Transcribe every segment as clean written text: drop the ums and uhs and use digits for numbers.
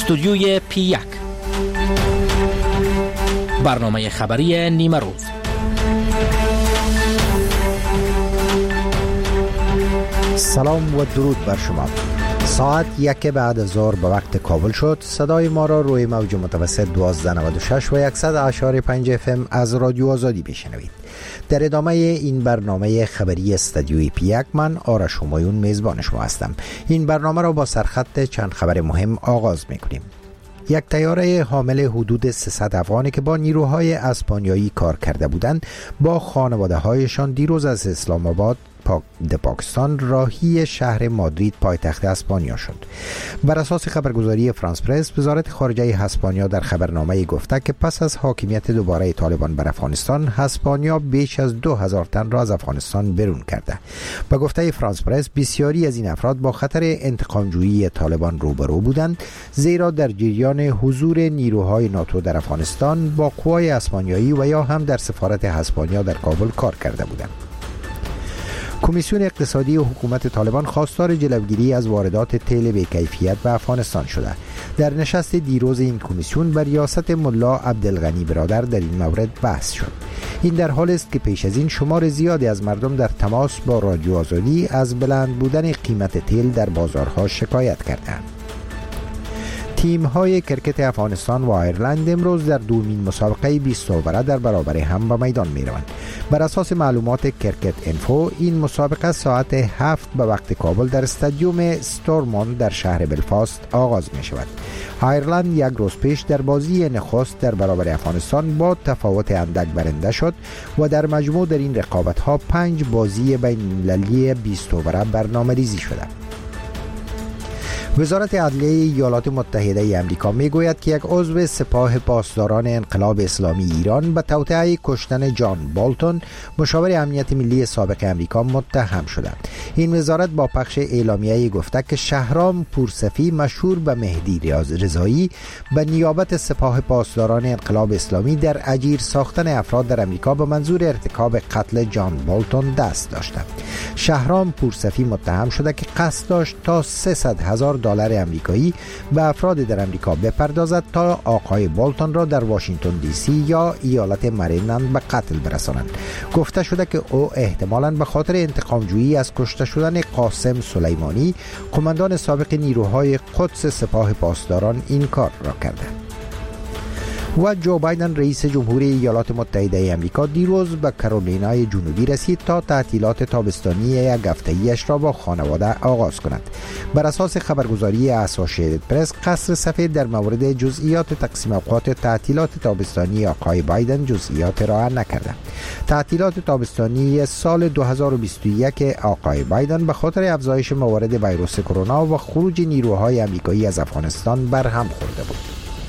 استودیوی P1 برنامه خبری نیمه روز. سلام و درود بر شما. ساعت 1 بعد از ظهر به وقت کابل شد. صدای ما را روی موج متوسط 1296 و 100.5 FM از رادیو آزادی بشنوید. در ادامه این برنامه خبری استودیوی P1 من آرش همایون میزبان شما هستم. این برنامه را با سرخط چند خبر مهم آغاز میکنیم. یک طیاره حامل حدود 300 افغانی که با نیروهای اسپانیایی کار کرده بودند با خانواده هایشان دیروز از اسلام آباد پاکستان راهی شهر مادرید پایتخت اسپانیا شد. بر اساس خبرگزاری فرانس پرس، وزارت خارجه اسپانیا در خبرنامه گفته که پس از حاکمیت دوباره طالبان بر افغانستان، اسپانیا بیش از 2000 تن را از افغانستان بیرون کرده. با گفته فرانس پرس، بسیاری از این افراد با خطر انتقام‌جویی طالبان روبرو بودند، زیرا در جریان حضور نیروهای ناتو در افغانستان با قوای اسپانیایی و یا هم در سفارت اسپانیا در کابل کار کرده بودند. کمیسیون اقتصادی و حکومت طالبان خواستار جلوگیری از واردات تیل بی‌کیفیت به افغانستان شده. در نشست دیروز این کمیسیون بر ریاست ملا عبدالغنی برادر در این مورد بحث شد. این در حالی است که پیش از این شمار زیادی از مردم در تماس با رادیو آزادی از بلند بودن قیمت تیل در بازارها شکایت کردند. تیم های کرکت افغانستان و آیرلند امروز در دومین مسابقه 20 اووره در برابر هم به میدان می روند. بر اساس معلومات کرکت انفو، این مسابقه ساعت 7 به وقت کابل در استادیوم استورموند در شهر بلفاست آغاز می شود. آیرلند یک روز پیش در بازی نخست در برابر افغانستان با تفاوت اندک برنده شد و در مجموع در این رقابت ها 5 بازی بین المللی 20 اووره برنامه ریزی شده. وزارت عدلیه ایالات متحده امریکا میگوید که یک عضو سپاه پاسداران انقلاب اسلامی ایران به توطئه کشتن جان بولتون، مشاور امنیت ملی سابق امریکا، متهم شده. این وزارت با پخش اعلامیه‌ای گفته که شهرام پورصفی، مشهور به مهدی رضایی، به نیابت سپاه پاسداران انقلاب اسلامی در اجیر ساختن افراد در امریکا به منظور ارتکاب قتل جان بولتون دست داشته. شهرام پورصفی متهم شده که قصد داشت تا $300,000 امریکایی به افراد در امریکا بپردازد تا آقای بولتون را در واشنگتن دی سی یا ایالت مریلند به قتل برسانند. گفته شده که او احتمالاً به خاطر انتقام‌جویی از کشته شدن قاسم سلیمانی، قماندان سابق نیروهای قدس سپاه پاسداران، این کار را کرده. و جو بایدن رئیس جمهوری ایالات متحده امریکا دیروز به کارولینای جنوبی رسید تا تعطیلات تابستانی یک هفته‌ایش را با خانواده آغاز کند. بر اساس خبرگزاری اسوسییتد پرس، قصر سفید در مورد جزئیات تقسیم اوقات تعطیلات تابستانی آقای بایدن جزئیات را نکرده. تعطیلات تابستانی سال 2021 آقای بایدن به خاطر افزایش موارد ویروس کرونا و خروج نیروهای امریکایی از افغانستان برهم خورده بود.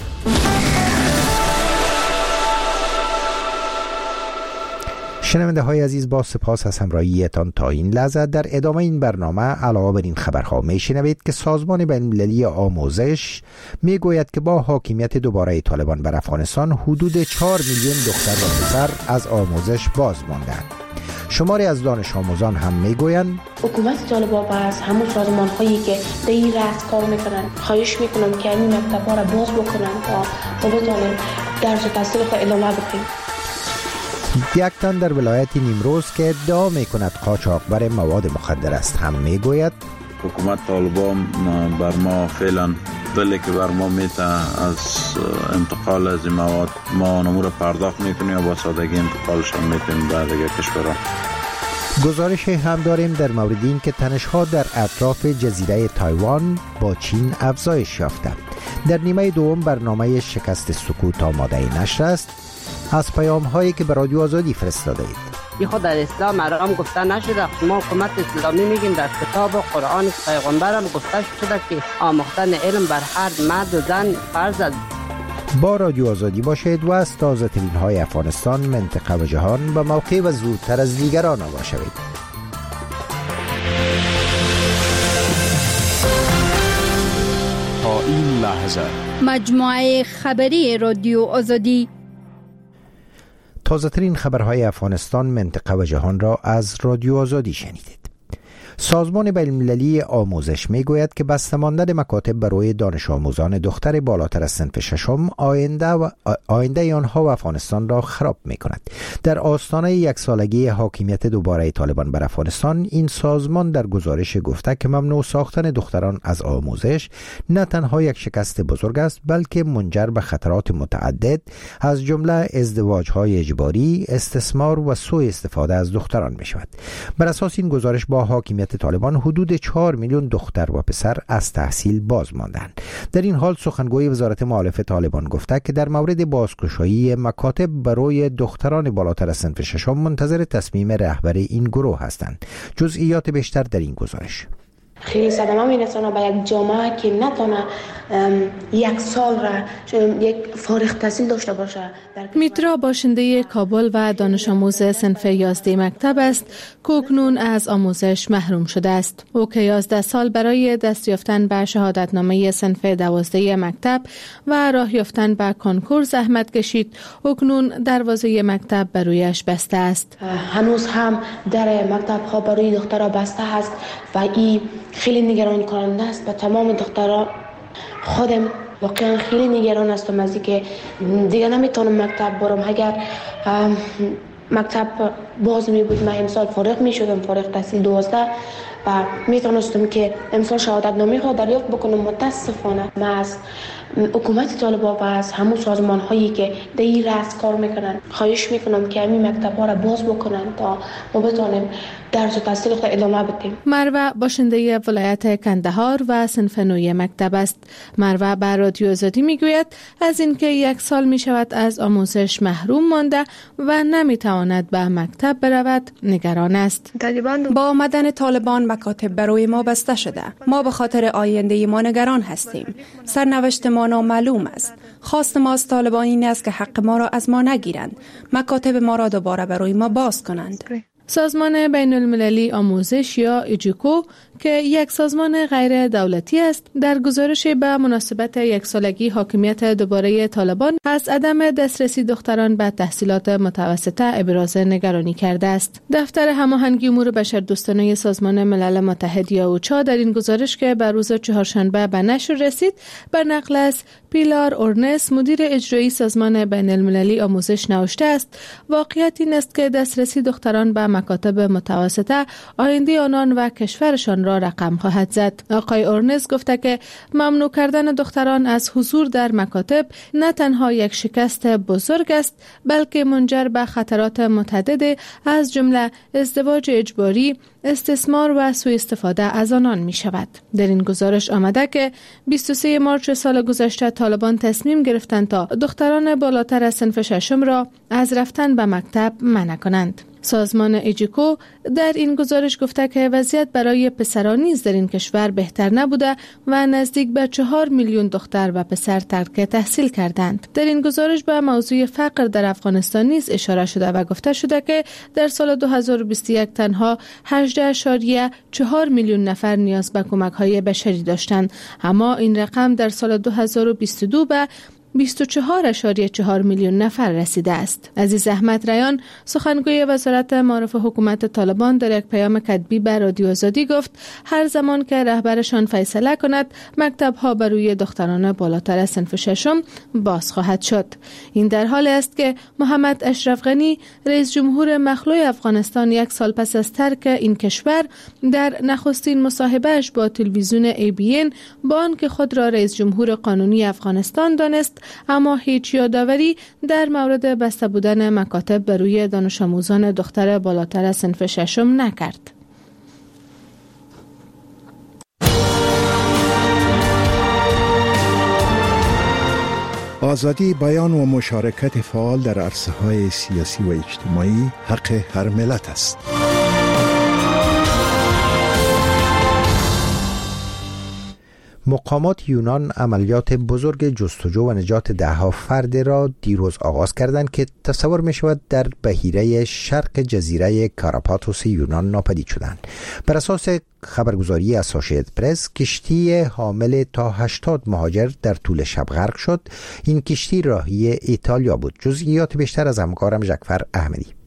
شنونده های عزیز، با سپاس از همراهیتان تا این لحظه. در ادامه این برنامه علاوه بر این خبرها می شنوید که سازمان بین‌المللی آموزش می گوید که با حاکمیت دوباره طالبان بر افغانستان حدود 4 میلیون دختر و پسر از آموزش باز ماندند. شماری از دانش آموزان هم می گویند حکومت طالبان از همون سازمان هایی که در این رأس کار میکنن خواهش میکنم که این مکتب‌ها را باز بکنن تا بتونن درس و تحصیل خود ادامه بدن. یک تن در ولایت نیمروز که ادعا می کند قاچاقبر مواد مخدر است هم می گوید حکومت طالبان بر ما فعلا ولی که بر ما میته از انتقال از این مواد ما نمور پرداخت میکنیم و با سادگی انتقالشان میتونیم به دیگر کشورها. گزارش هم داریم در مورد این که تنش‌ها در اطراف جزیره تایوان با چین افزایش یافته. در نیمه دوم برنامه شکست سکوت آماده نشر است. از پیام هایی که به رادیو آزادی فرستاده اید. این خود در اسلام حرام گفته نشده. ما حکومت اسلامی میگیم در کتاب و قرآن پیغمبرم گفته شده که آموختن علم بر هر مرد و زن فرض است. با رادیو آزادی باشید و از تازه ترین های افغانستان، منطقه و جهان به موقع و زودتر از دیگران آگاه شوید. تا این لحظه مجموعه خبری رادیو آزادی تازه ترین خبرهای افغانستان، منطقه و جهان را از رادیو آزادی شنیدید. سازمان بین‌المللی آموزش میگوید که بسته ماندن مکاتب برای دانش آموزان دختر بالاتر از صنف ششم آینده آنها و افغانستان را خراب میکند. در آستانه یک سالگی حاکمیت دوباره طالبان بر افغانستان، این سازمان در گزارش گفته که ممنوع ساختن دختران از آموزش نه تنها یک شکست بزرگ است، بلکه منجر به خطرات متعدد از جمله ازدواج‌های اجباری، استثمار و سوء استفاده از دختران می شود. بر اساس این گزارش با حاکمیت طالبان حدود 4 میلیون دختر و پسر از تحصیل باز ماندند. در این حال سخنگوی وزارت معارف طالبان گفته که در مورد بازگشایی مکاتب برای دختران بالاتر از صنف ششم منتظر تصمیم رهبر این گروه هستند. جزئیات بیشتر در این گزارش. خیلی صدمه میرسونه به یک جامعه که نتونه یک سال را یک فارغ التحصیل داشته باشه. میترا باشنده کابل و دانش آموز صنف 11 مکتب است که اکنون از آموزش محروم شده است. او که 11 سال برای دست یافتن به شهادتنامه صنف 12 مکتب و راه یافتن به کنکور زحمت کشید، اکنون دروازه مکتب برویش بسته است. هنوز هم در مکتب ها برای دخترها بسته است و این خیلی نگران کننده است. به تمام دخترها خودم واقعا خیلی نگران هستم از اینکه دیگه نمیتونم مکتب برم. اگر مکتب باز می بود من امسال فارغ می شدم، فارغ تحصیل 12 و میتونستم که امسال شهادتنامه خود دریافت بکنم. متاسفانه من از حکومت طالبان و از همون سازمان هایی که در این رأس کار میکنن خواهش میکنم که همین مکتب ها را باز بکنن تا ما بتونیم درس و تحصیل خود ادامه بدیم. مروه باشنده ولایت کندهار و صنف 9 مکتب است. مروه به رادیو آزادی میگوید از اینکه 1 سال میشود از آموزش محروم مانده و نمیتواند به مکتب برود نگران است. با آمدن طالبان مکاتب برای ما بسته شده. ما به خاطر آینده ما نگران هستیم. سرنوشت ما نامعلوم است. خواست ما از طالبان این است که حق ما را از ما نگیرند. مکاتب ما را دوباره برای ما باز کنند. سازمان بین المللی آموزش یا ایجیکو که یک سازمان غیر دولتی است، در گزارش به مناسبت 1 سالگی حاکمیت دوباره طالبان از عدم دسترسی دختران به تحصیلات متوسطه ابراز نگرانی کرده است. دفتر هماهنگی امور بشردوستانه سازمان ملل متحد یا اوچا در این گزارش که بر روز چهارشنبه به نشر رسید، بر نقل از پیلار اورنس مدیر اجرایی سازمان بین المللی آموزش نوشته است: واقعیت این است که دسترسی دختران به مکاتب متوسطه آینده آنان و کشورشان را رقم خواهد زد. آقای اورنس گفته که ممنوع کردن دختران از حضور در مکاتب نه تنها یک شکست بزرگ است، بلکه منجر به خطرات متعدد از جمله ازدواج اجباری، استثمار و سوء استفاده از آنان می شود. در این گزارش آمده که 23 مارس سال گذشته طالبان تصمیم گرفتند تا دختران بالاتر از صنف 6 را از رفتن به مکتب منع کنند. سازمان ایجیکو در این گزارش گفته که وضعیت برای پسران نیز در این کشور بهتر نبوده و نزدیک به 4 میلیون دختر و پسر ترک تحصیل کردند. در این گزارش به موضوع فقر در افغانستان نیز اشاره شده و گفته شده که در سال 2021 تنها 18.4 میلیون نفر نیاز به کمک‌های بشری داشتند، اما این رقم در سال 2022 به 24.4 میلیون نفر رسیده است. عزیز احمد ریان، سخنگوی وزارت معارف حکومت طالبان، در یک پیام کتبی به رادیو آزادی گفت هر زمان که رهبرشان فیصله کند مکتب‌ها برای دختران بالاتر از صنف 6 باز خواهد شد. این در حالی است که محمد اشرف غنی رئیس جمهور مخلوع افغانستان 1 سال پس از ترک این کشور در نخستین مصاحبه‌اش با تلویزیون ABN با آنکه خود را رئیس جمهور قانونی افغانستان دانست، اما هیچ یادآوری در مورد بسته بودن مکاتب بر روی دانش آموزان دختر بالاتر از صنف 6 نکرد. آزادی بیان و مشارکت فعال در عرصه‌های سیاسی و اجتماعی حق هر ملت است. مقامات یونان عملیات بزرگ جستجو و نجات 10 فرد را دیروز آغاز کردند که تصور می شود در بحیره شرق جزیره کاراپاتوس یونان ناپدید شدند. بر اساس خبرگزاری اسوشییتد پرس، کشتی حامل تا 80 مهاجر در طول شب غرق شد. این کشتی راهی ایتالیا بود. جزئیات بیشتر از همکارم ژکفر احمدی.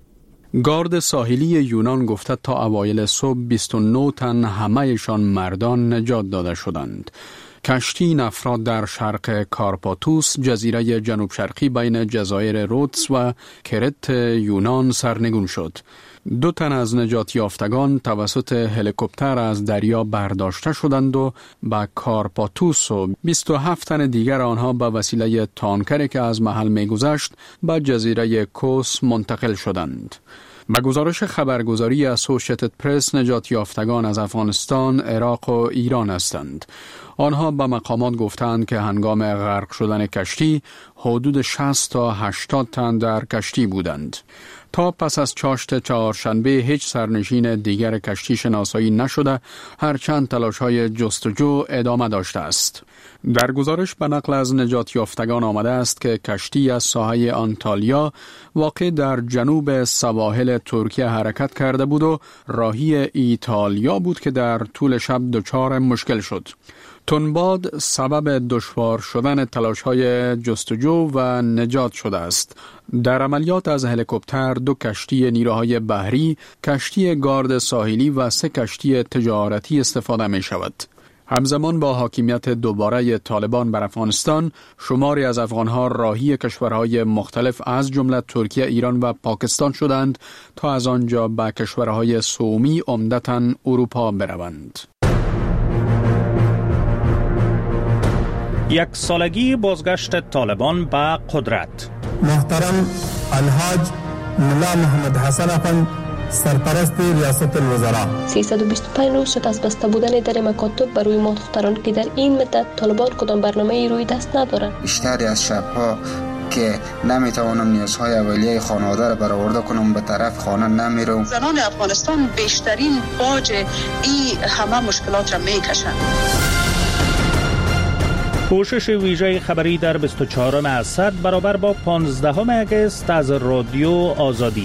گارد ساحلی یونان گفته تا اوایل صبح 29 تن همهشان مردان نجات داده شدند. کشتی این افراد در شرق کارپاتوس، جزیره جنوب شرقی بین جزایر رودس و کرت یونان سرنگون شد. 2 تن از نجات یافتگان توسط هلیکوپتر از دریا برداشته شدند و به کارپاتوس و 27 تن دیگر آنها به وسیله تانکری که از محل می‌گذشت به جزیره کوس منتقل شدند. به گزارش خبرگزاری اسوسییتد پرس، نجات یافتگان از افغانستان، عراق و ایران هستند. آنها به مقامات گفتند که هنگام غرق شدن کشتی حدود 60 تا 80 تن در کشتی بودند. تا پس از چاشت چهارشنبه هیچ سرنشین دیگر کشتی شناسایی نشده، هرچند تلاش‌های جستجو ادامه داشته است. در گزارش به نقل از نجات یافتگان آمده است که کشتی از ساحل آنتالیا واقع در جنوب سواحل ترکیه حرکت کرده بود و راهی ایتالیا بود که در طول شب دچار مشکل شد. تنباد سبب دشوار شدن تلاش‌های جستجو و نجات شده است. در عملیات از هلیکوپتر 2 کشتی نیروهای بحری، کشتی گارد ساحلی و 3 کشتی تجارتی استفاده می شود. همزمان با حاکمیت دوباره طالبان بر افغانستان، شماری از افغانها راهی کشورهای مختلف از جمله ترکیه، ایران و پاکستان شدند تا از آنجا به کشورهای سومی عمدتاً اروپا بروند. 1 سالگی بازگشت طالبان به قدرت. محترم الحاج ملا محمد حسن افند، سرپرست ریاست الوزراء. 325 روز شد از بسته بودن در مکاتب برای ما دختران که در این مدت طالبان کدام برنامه روی دست ندارند. بیشتری از شبها که نمیتوانم نیازهای اولیه خانواده را برآورده کنم به طرف خانه نمیرم. زنان افغانستان بیشترین باج این همه مشکلات را میکشند. پوشش ویژه خبری در 24 اسد برابر با 15 اگست از رادیو آزادی.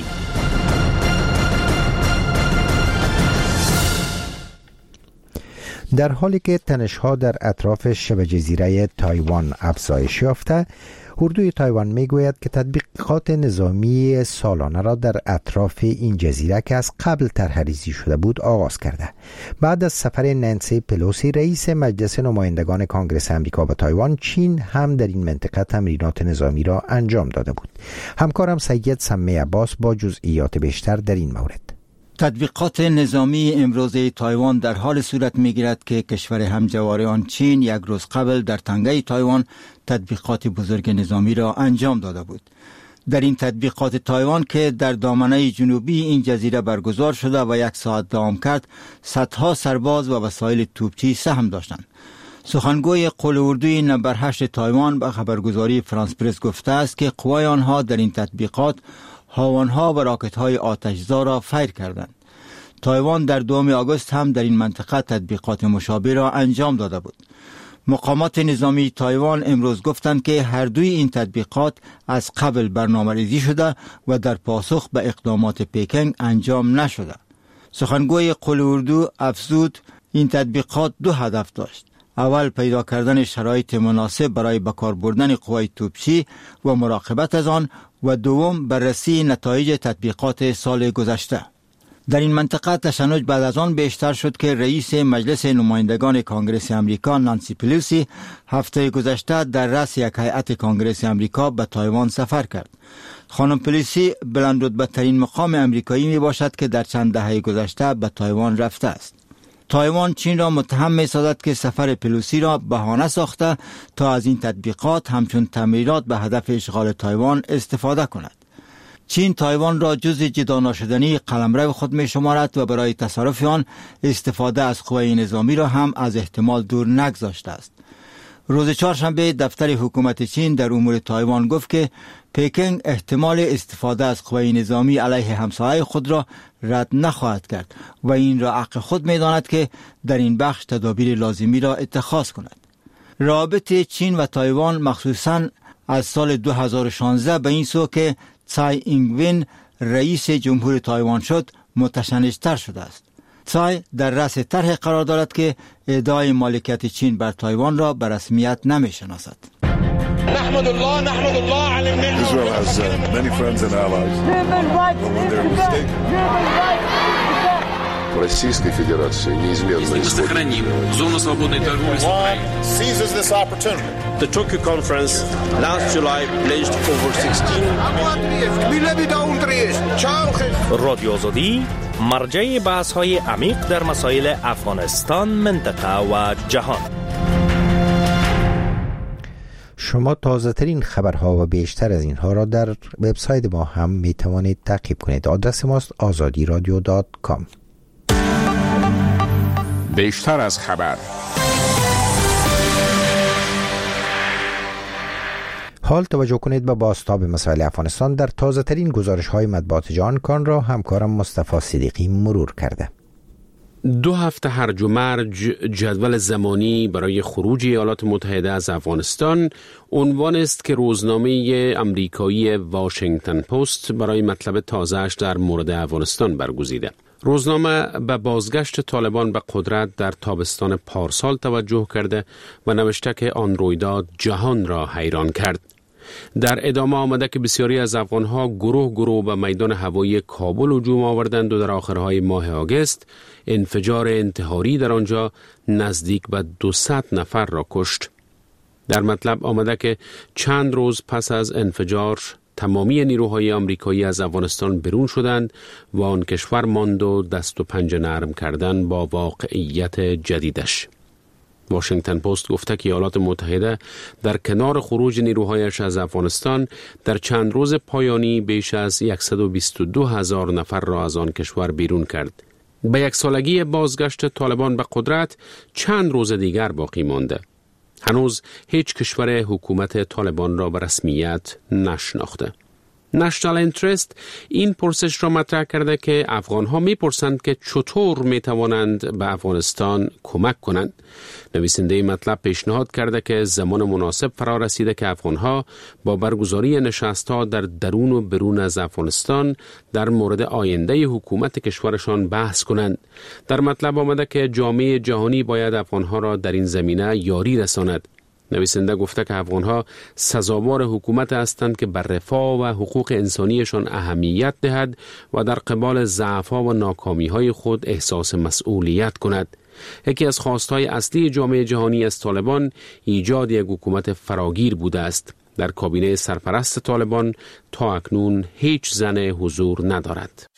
در حالی که تنش‌ها در اطراف شبه جزیره تایوان افزایش یافته، اردوی تایوان میگوید که تطبیقات نظامی سالانه را در اطراف این جزیره که از قبل طرح‌ریزی شده بود آغاز کرده. بعد از سفر نانسی پلوسی رئیس مجلس نمایندگان کانگرس امریکا به تایوان، چین هم در این منطقه تمرینات نظامی را انجام داده بود. همکارم سید سمی عباس با جزئیات بیشتر در این مورد. تطبیقات نظامی امروز تایوان در حال صورت می‌گیرد که کشور همجوار آن چین 1 روز قبل در تنگه تایوان تطبیقات بزرگ نظامی را انجام داده بود. در این تطبیقات تایوان که در دامنه جنوبی این جزیره برگزار شده و 1 ساعت دوام کرد، صدها سرباز و وسایل توپچی سهم داشتند. سخنگوی قول اردوی نمبر 8 تایوان به خبرگزاری فرانس پرس گفته است که قوای آنها در این تطبیقات هاوانها و راکت‌های آتش‌زا را فیر کردند. تایوان در 2 آگوست هم در این منطقه تطبیقات مشابه را انجام داده بود. مقامات نظامی تایوان امروز گفتند که هر دوی این تطبیقات از قبل برنامه‌ریزی شده و در پاسخ به اقدامات پکینگ انجام نشده. سخنگوی قول اردو افزود این تطبیقات 2 هدف داشت. اول پیدا کردن شرایط مناسب برای بکار بردن قوای توپچی و مراقبت از آن و دوم بررسی نتایج تطبیقات سال گذشته. در این منطقه تشنج بعد از آن بیشتر شد که رئیس مجلس نمایندگان کانگرس امریکا نانسی پلوسی هفته گذشته در رأس یک هیئت کانگرس امریکا به تایوان سفر کرد. خانم پلوسی بلند رتبه ترین مقام امریکایی می باشد که در چند دهه گذشته به تایوان رفته است. تایوان چین را متهم می سازد که سفر پلوسی را بهانه ساخته تا از این تطبیقات همچون تمرینات به هدف اشغال تایوان استفاده کند. چین تایوان را جزء جدا ناشدنی قلمرو خود می شمارد و برای تصرف آن استفاده از قوای نظامی را هم از احتمال دور نگذاشته است. روز چهارشنبه دفتر حکومت چین در امور تایوان گفت که پکینگ احتمال استفاده از قوای نظامی علیه همسایه خود را رد نخواهد کرد و این را حق خود می داند که در این بخش تدابیر لازمی را اتخاذ کند. رابطه چین و تایوان مخصوصاً از سال 2016 به این سو که tsai ing-wen رئیس جمهور تایوان شد متشنج‌تر شده است. tsai در رأس طرح قرار دارد که ادعای مالکیت چین بر تایوان را به رسمیت نمی شناسد. Israel has many friends and allies. But when they're mistaken, Российской Федерации неизменно сохраним зону свободной торговли с Украиной. Seizes this opportunity. The Tokyo conference last July pledged over 16 رادیو آزادی مرجع بحث‌های عمیق در مسائل افغانستان، منطقه و جهان. شما تازه ترین خبرها و بیشتر از اینها را در وبسایت ما هم می توانید تعقیب کنید. آدرس ماست azadiradio.com. بیشتر از خبر. حال توجه کنید به بازتاب مسائل افغانستان در تازه ترین گزارش های مطبوعات جهان کان را همکارم مصطفی صدیقی مرور کرده. 2 هفته هرج و مرج جدول زمانی برای خروج ایالات متحده از افغانستان عنوان است که روزنامه امریکایی واشنگتن پست برای مطلب تازه‌اش در مورد افغانستان برگزیده. روزنامه به بازگشت طالبان به قدرت در تابستان پارسال توجه کرده و نوشته که آن رویداد جهان را حیران کرد. در ادامه آمده که بسیاری از افغانها گروه به میدان هوایی کابل هجوم آوردند و در آخرهای ماه آگوست انفجار انتحاری در آنجا نزدیک به 200 نفر را کشت. در مطلب آمده که چند روز پس از انفجار تمامی نیروهای آمریکایی از افغانستان برون شدند و آن کشور ماند و دست و پنجه نرم کردن با واقعیت جدیدش. واشنگتن پست گفته که ایالات متحده در کنار خروج نیروهایش از افغانستان در چند روز پایانی بیش از 122,000 نفر را از آن کشور بیرون کرد. به 1 سالگی بازگشت طالبان به قدرت چند روز دیگر باقی مانده. هنوز هیچ کشور حکومت طالبان را به رسمیت نشناخته. نشنال اینترست این پرسش را مطرح کرده که افغانها میپرسند که چطور میتوانند به افغانستان کمک کنند. نویسنده مطلب پیشنهاد کرده که زمان مناسب فرا رسیده که افغانها با برگزاری نشست‌ها در درون و برون از افغانستان در مورد آینده حکومت کشورشان بحث کنند. در مطلب آمده که جامعه جهانی باید افغانها را در این زمینه یاری رساند. نویسنده گفته که افغانها سزاوار حکومت هستند که بر رفاه و حقوق انسانیشان اهمیت دهد و در قبال ضعف‌ها و ناکامی‌های خود احساس مسئولیت کند. یکی از خواست‌های اصلی جامعه جهانی از طالبان ایجاد یک حکومت فراگیر بوده است. در کابینه سرپرست طالبان تا اکنون هیچ زن حضور ندارد.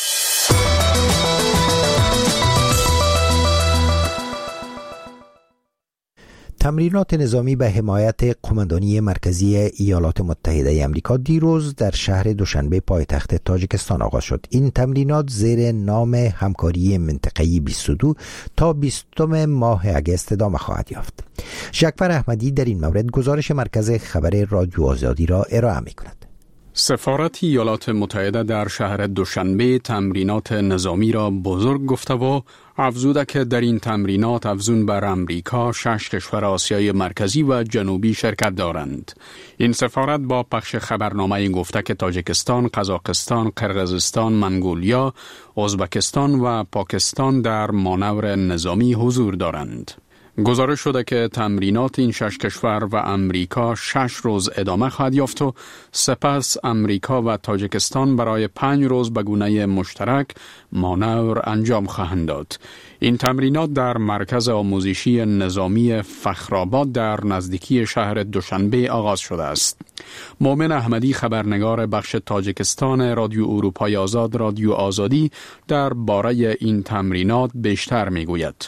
تمرینات نظامی به حمایت قماندانی مرکزی ایالات متحده آمریکا دیروز در شهر دوشنبه پایتخت تاجیکستان آغاز شد. این تمرینات زیر نام همکاری منطقه‌ای 22 تا 20 ماه اگست ادامه خواهد یافت. جعفر احمدی در این مورد گزارش مرکز خبر رادیو آزادی را ارائه می‌کند. سفارت ایالات متحده در شهر دوشنبه تمرینات نظامی را بزرگ گفته و افزوده که در این تمرینات افزون بر امریکا 6 کشور آسیای مرکزی و جنوبی شرکت دارند. این سفارت با پخش خبرنامه گفته که تاجیکستان، قزاقستان، قرقیزستان، منگولیا، ازبکستان و پاکستان در مانور نظامی حضور دارند. گزارش شده که تمرینات این 6 کشور و امریکا 6 روز ادامه خواهد یافت و سپس امریکا و تاجیکستان برای 5 روز به گونه مشترک مانور انجام خواهند داد. این تمرینات در مرکز آموزشی نظامی فخرآباد در نزدیکی شهر دوشنبه آغاز شده است. مومن احمدی خبرنگار بخش تاجیکستان رادیو اروپای آزاد رادیو آزادی در باره این تمرینات بیشتر میگوید.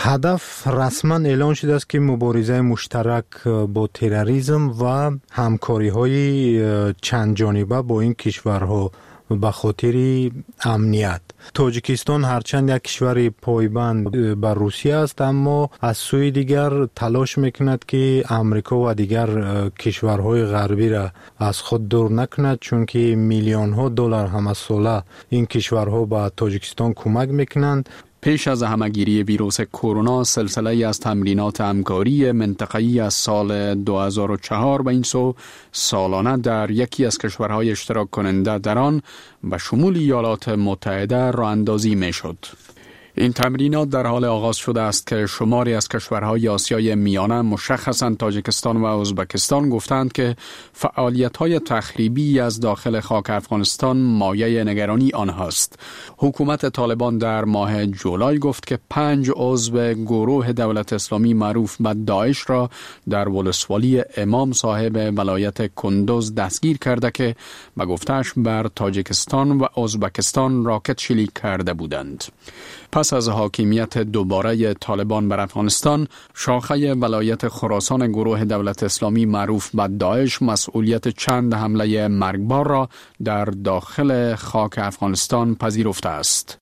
هدف رسما اعلان شده است که مبارزه مشترک با تروریسم و همکاری‌های چند جانبه با این کشورها به خاطر امنیت. تاجیکستان هرچند یک کشور پایبند بر روسیه است، اما از سوی دیگر تلاش میکند که امریکا و دیگر کشورهای غربی را از خود دور نکند، چون که میلیون ها دلار همه ساله این کشورها به تاجیکستان کمک میکنند. پیش از همه‌گیری ویروس کرونا سلسله از تمرینات همکاری منطقه‌ای از سال 2004 به این سو سالانه در یکی از کشورهای اشتراک کننده در آن به شمول ایالات متحده راه اندازی می‌شد. این تمرینات در حال آغاز شده است که شماری از کشورهای آسیای میانه مشخصاً تاجیکستان و ازبکستان گفتند که فعالیت‌های تخریبی از داخل خاک افغانستان مایه نگرانی آنهاست. حکومت طالبان در ماه جولای گفت که 5 عضو گروه دولت اسلامی معروف به داعش را در ولسوالی امام صاحب ولایت کندوز دستگیر کرده که به گفته‌اش بر تاجیکستان و ازبکستان راکت شلیک کرده بودند. پس از حاکمیت دوباره طالبان بر افغانستان، شاخه ولایت خراسان گروه دولت اسلامی معروف به داعش مسئولیت چند حمله مرگبار را در داخل خاک افغانستان پذیرفته است.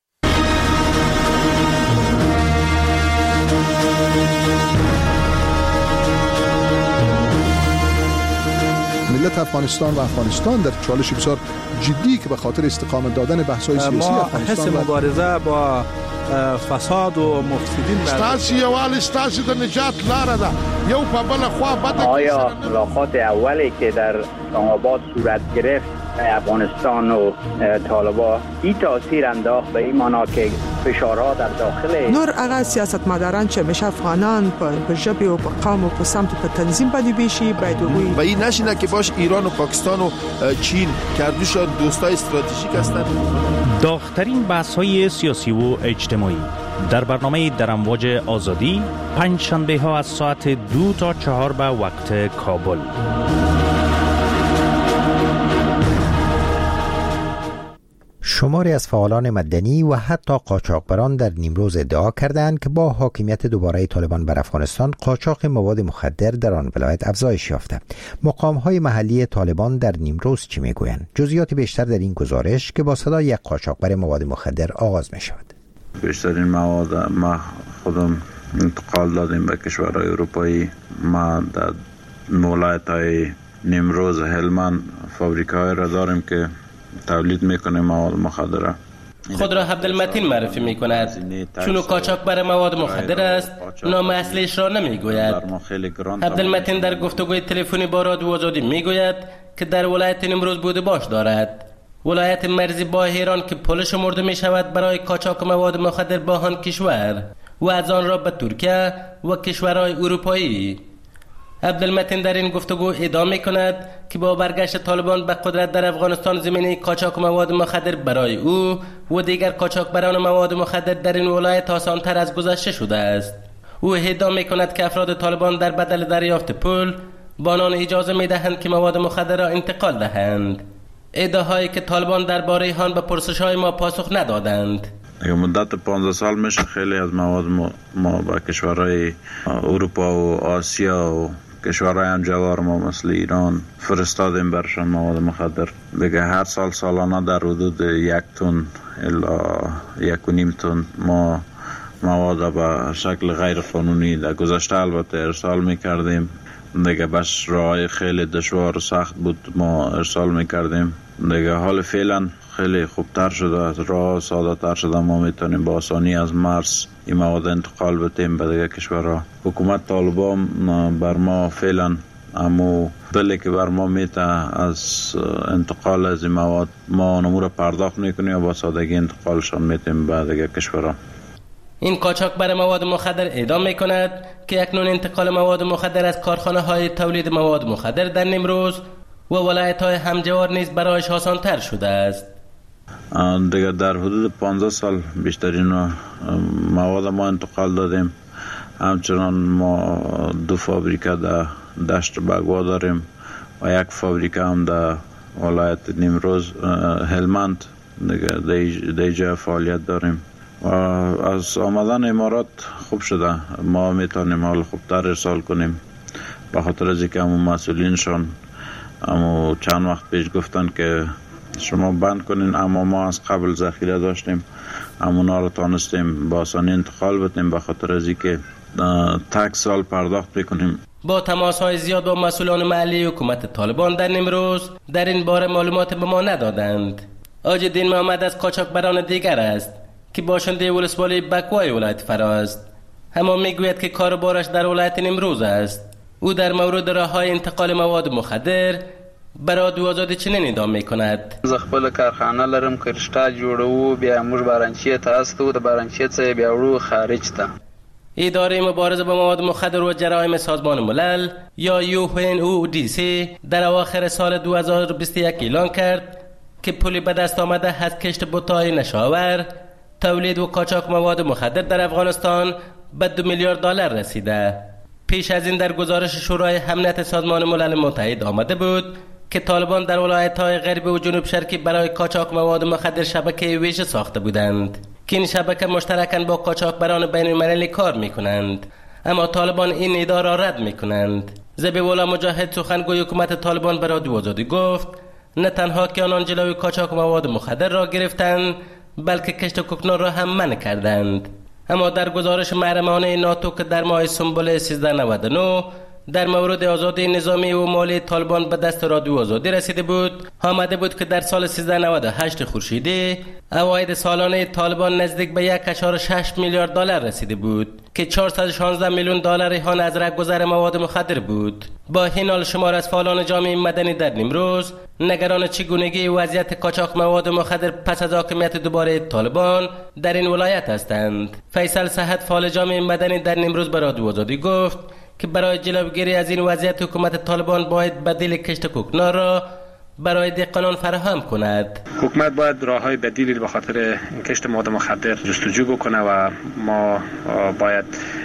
ملت افغانستان و افغانستان در چالش بسیار جدی که به خاطر استقامت دادن بحث‌های سیاسی افغانستان ما حس مبارزه با فساد و مفسدین ستاسي یوال ستاسي د نجات لاره ده یو په بل خوا بده. آیا ملاقات اولی که در اسلام‌آباد صورت گرفت افغانستان و طالبان این تاثیر انداخت به این معنا که فشارها در داخل نور هغه سیاستمداران چې همیشه افغانان په ژبه او په قوم او په سمت په تنظیم باندې بیشي باید وي و این نشینه که باش ایران و پاکستان و چین کردوشان دوستای استراتژیک هستند. داغ‌ترین بحث‌های سیاسی و اجتماعی در برنامه در امواج آزادی پنج شنبه ها از ساعت 2 تا 4 به وقت کابل. شماری از فعالان مدنی و حتی قاچاقبران در نیمروز ادعا کردند که با حاکمیت دوباره طالبان بر افغانستان قاچاق مواد مخدر در آن ولایت افزایش یافته. مقام‌های محلی طالبان در نیمروز چی میگویند؟ جزئیات بیشتر در این گزارش که با صدای یک قاچاقبر مواد مخدر آغاز می شود. بیشترین مواد ما خودم انتقال دادیم به کشورهای اروپایی. ما در ولایت‌های نیمروز و هلمند فابریک‌های را داریم که تولید میکنه مواد مخدر. خود را عبدالمتین معرفی میکند. چون قاچاقبر مواد مخدر است، نام اصلیش را نمیگوید. عبدالمتین در گفتگوی تلفنی با رادیو آزادی میگوید که در ولایت نیمروز بود باش دارد. ولایت مرزی با ایران که پل شمرده می شود برای قاچاق مواد مخدر با آن کشور و از آن را به ترکیه و کشورهای اروپایی. عبدالمتین در این گفتگو ادعا کند که با برگشت طالبان به قدرت در افغانستان زمینه قاچاق مواد مخدر برای او و دیگر قاچاقبران مواد مخدر در این ولایت آسان‌تر از گذشته شده است. او ادعا کند که افراد طالبان در بدل دریافت پول با آنان اجازه می‌دهند که مواد مخدر را انتقال دهند. ادعاهایی که طالبان درباره آن به پرسش‌های ما پاسخ ندادند. مدت 15 سال میشه خیلی از مواد ما به کشورهای اروپا و آسیا و کشورهای همجوار ما مثل ایران فرستادیم برشان مواد مخدر. دیگه هر سال سالانه در حدود 1 تن الی 1.5 تن ما مواد به شکل غیر قانونی در گذشته البته ارسال میکردیم. دیگه بس راه خیلی دشوار و سخت بود ما ارسال میکردیم. دیگه حال فعلا خیلی خوبتر شده، راه ساده تر شده، ما میتونیم با آسانی از مرز این مواد انتقال بدیم به دیگه کشورها. حکومت طالبان بر ما فعلا امو بله که بر ما میته از انتقال از این مواد ما نمور پرداخت میکنیم و با سادگی انتقالشان میتیم به دیگه کشورها. این قاچاقبر مواد مخدر ادعا میکند که اکنون انتقال مواد مخدر از کارخانه های تولید مواد مخدر در نیمروز و ولایت های همجوار نیز برایش آسان‌تر شده است. دیگه در حدود 15 سال بیشترین مواد ما انتقال دادیم. همچنان ما 2 فابریکه در دشت بگوا داریم و 1 فابریکه هم در ولایت نیمروز هلمند دیگه جای فعالیت داریم. و از آمدن امارات خوب شده، ما میتونیم حال خوبتر ارسال کنیم به خاطر از اینکه همون مسئولینشان اما چند وقت پیش گفتن که شما بند کنین، اما ما از قبل ذخیره داشتیم، همونا رو تانستیم با آسانی انتقال بدیم به خاطر از اینکه تک سال پرداخت بکنیم. با تماس‌های زیاد با مسئولان محلی حکومت طالبان در نیمروز در این باره معلومات به ما ندادند. آجدین محمد از قاچاقبران دیگر است که باشنده ولسوالی بکوای ولایت فرا است. اما میگوید که کار بارش در ولایت نیمروز است. او در مورد راه‌های انتقال مواد مخدر برای دو آزادی چنین ادعا میکند. ز خپل کارخانه لرم کرشتا جوړو بیا موږ بارانچی ته استو د بارانچی څخه بیا ورو خارج ته. اداره مبارزه با مواد مخدر و جرایم سازمان ملل یا UNODC در اواخر سال 2021 اعلان کرد که پولی به دست آمده از کشت بوتای نشاور، تولید و قاچاق مواد مخدر در افغانستان به 2 میلیارد دلار رسیده. پیش از این در گزارش شورای امنیت سازمان ملل متحد آمده بود که طالبان در ولایت‌های غربی و جنوب شرقی برای قاچاق مواد مخدر شبکه ویژه ساخته بودند که این شبکه مشترکاً با قاچاقبران بین‌المللی کار می‌کنند، اما طالبان این ادعا را رد می‌کنند. ذبیح‌الله مجاهد سخنگوی حکومت طالبان برای رادیو آزادی گفت نه تنها که آنان جلوی قاچاق مواد مخدر را گرفتند بلکه کشت کوکنار را هم منع کردند. اما در گزارش محرمانه ناتو که در ماه سنبل 1399 در مورد آزادی نظامی و مالی طالبان به دست رادیو آزادی رسیده بود، آمده بود که در سال 1398 خورشیدی عواید سالانه طالبان نزدیک به 1.6 میلیارد دلار رسیده بود که 416 میلیون دلار آن از رهگذر مواد مخدر بود. با این حال شمار از فعالان جامعه مدنی در نیمروز نگران چگونگی وضعیت قاچاق مواد مخدر پس از حاکمیت دوباره طالبان در این ولایت هستند. فیصل صحت فعال جامعه مدنی در نیمروز به رادیو آزادی گفت که برای جلوگیری از این وضعیت حکومت طالبان باید بدیل کشت کوکنار را برای دهقانان فراهم کند. حکومت باید راههای بدیلی به خاطر کشت مواد مخدر جستجو بکنه و ما باید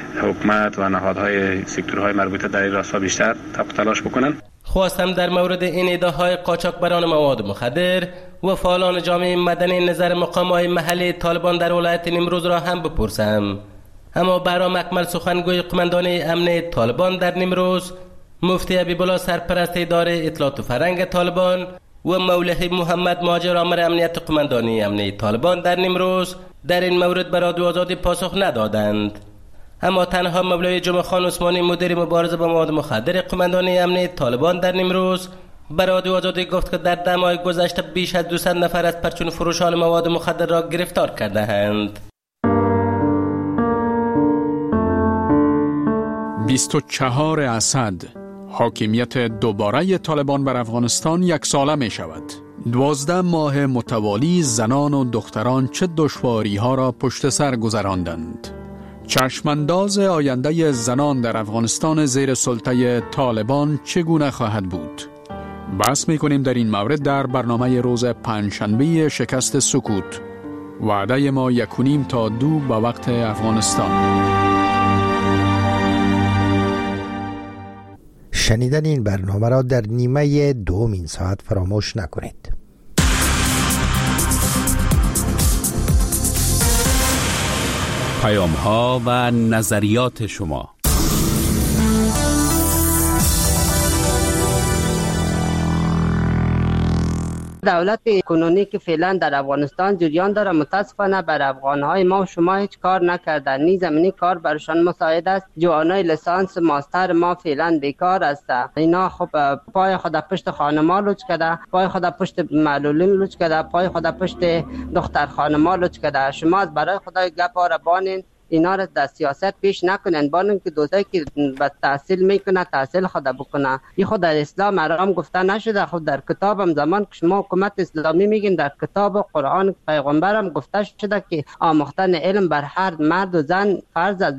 حکومت و نهادهای سکتورهای مربوطه در این راستا بیشتر تلاش بکنن. خواستم در مورد این ادعاهای قاچاقبران مواد مخدر و فعالان جامعه مدنی نظر مقامات محلی طالبان در ولایت نیمروز را هم بپرسم. اما برام اکمل سخنگوی قماندانی امنیت طالبان در نیمروز، مفتی حبیبالله سرپرست اداره اطلاعات و فرهنگ طالبان و مولوی محمد مهاجر آمر امنیت قماندانی امنیت طالبان در نیمروز در این مورد به رادیو آزادی پاسخ ندادند. اما تنها مولوی جمعه خان عثمانی مدیر مبارزه با مواد مخدر قماندانی امنیت طالبان در نیمروز به رادیو آزادی گفت که در 10 ماه گذشته بیش از 200 نفر از پرچون فروشان مواد مخدر را گرفتار کرده‌اند. 24 اسد حاکمیت دوباره طالبان بر افغانستان 1 ساله می شود. 12 ماه متوالی زنان و دختران چه دشواری ها را پشت سر گذراندند. چشمانداز آینده زنان در افغانستان زیر سلطه طالبان چگونه خواهد بود؟ بحث می کنیم در این مورد در برنامه روز پنجشنبه شکست سکوت. وعده ما 1.5 تا 2 به وقت افغانستان. شنیدن این برنامه را در نیمه دومین ساعت فراموش نکنید. پیام ها و نظریات شما. دولت کنونی که فعلا در افغانستان جریان داره متاسفانه بر افغانهای ما و شما هیچ کار نکردن. نی زمینی کار برشان مساعد است. جوانای لیسانس ماستر ما فعلا بیکار است. اینا خب پای خود پشت خانما لوچ کرده، پای خود پشت معلولین لوچ کرده، پای خود پشت دختر خانما لوچ کرده. شما از برای خدای گپ را بانین، اینا را در سیاست پیش نکنن. بانن که دوستایی که به تحصیل میکنه تحصیل خود بکنه. این خود در اسلام حرام گفته نشده. خود در کتابم زمان که شما حکومت اسلامی میگین در کتاب و قرآن پیغمبرم گفته شده که آموختن علم بر هر مرد و زن فرض است.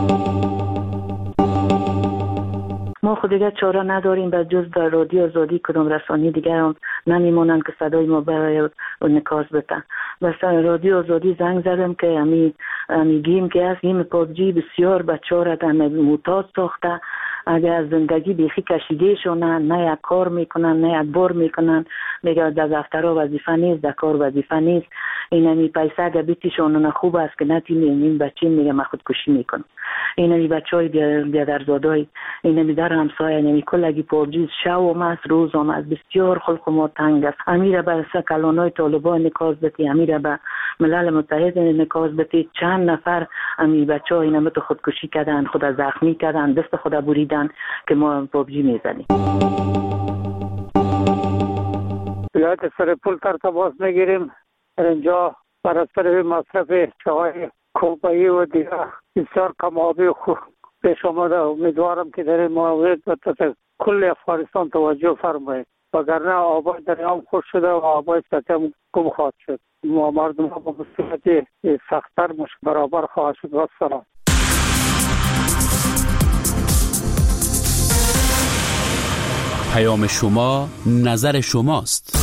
ما خود دیگه چاره نداریم به جز در رادیو آزادی کدام رسانی دیگر هم نمیمونن که صدای ما برای نکاس بتن. بس رادیو آزادی زنگ زدم که میگیم که از این پابجی بسیار بچه را در معتاد ساخته. اگر از زندگی بیخی کشیده شونن، نه یک کار میکنن نه یک بار میکنن، میگه در دفترها وظیفه نیست، در کار وظیفه نیست. اینمی پیسه اگر بیتیشون خوب است که نتیمی این بچه میگه من خودکشی میکنم. اینمی بچه های بیادرزادای اینمی در همسایه اینمی کلگی پابجی شو هم است روز هم است. بسیار خلق ما تنگ است. امیره به کلانای طالبان نکاز بتی، امیره به ملل متحد نکاز بتی. چند نفر امی بچه ها اینمی تو خودکشی کردن، خود زخمی کردن، دست خود بریدن که ما پابجی میزنیم. ولایت سرپل تماس میگیریم. اینجا برای مصرف چای کوپایی و دیگه بسیار کمابی خوب پیش آمده. امیدوارم که در این مورد کل افغانستان توجه فرمایید. وگرنه آبای دریام خوش شده و آبای سطح هم کم خواهد شد. مردم ها با مصیبت سختتر برابر خواهد شد. و سلام. پیام شما نظر شماست.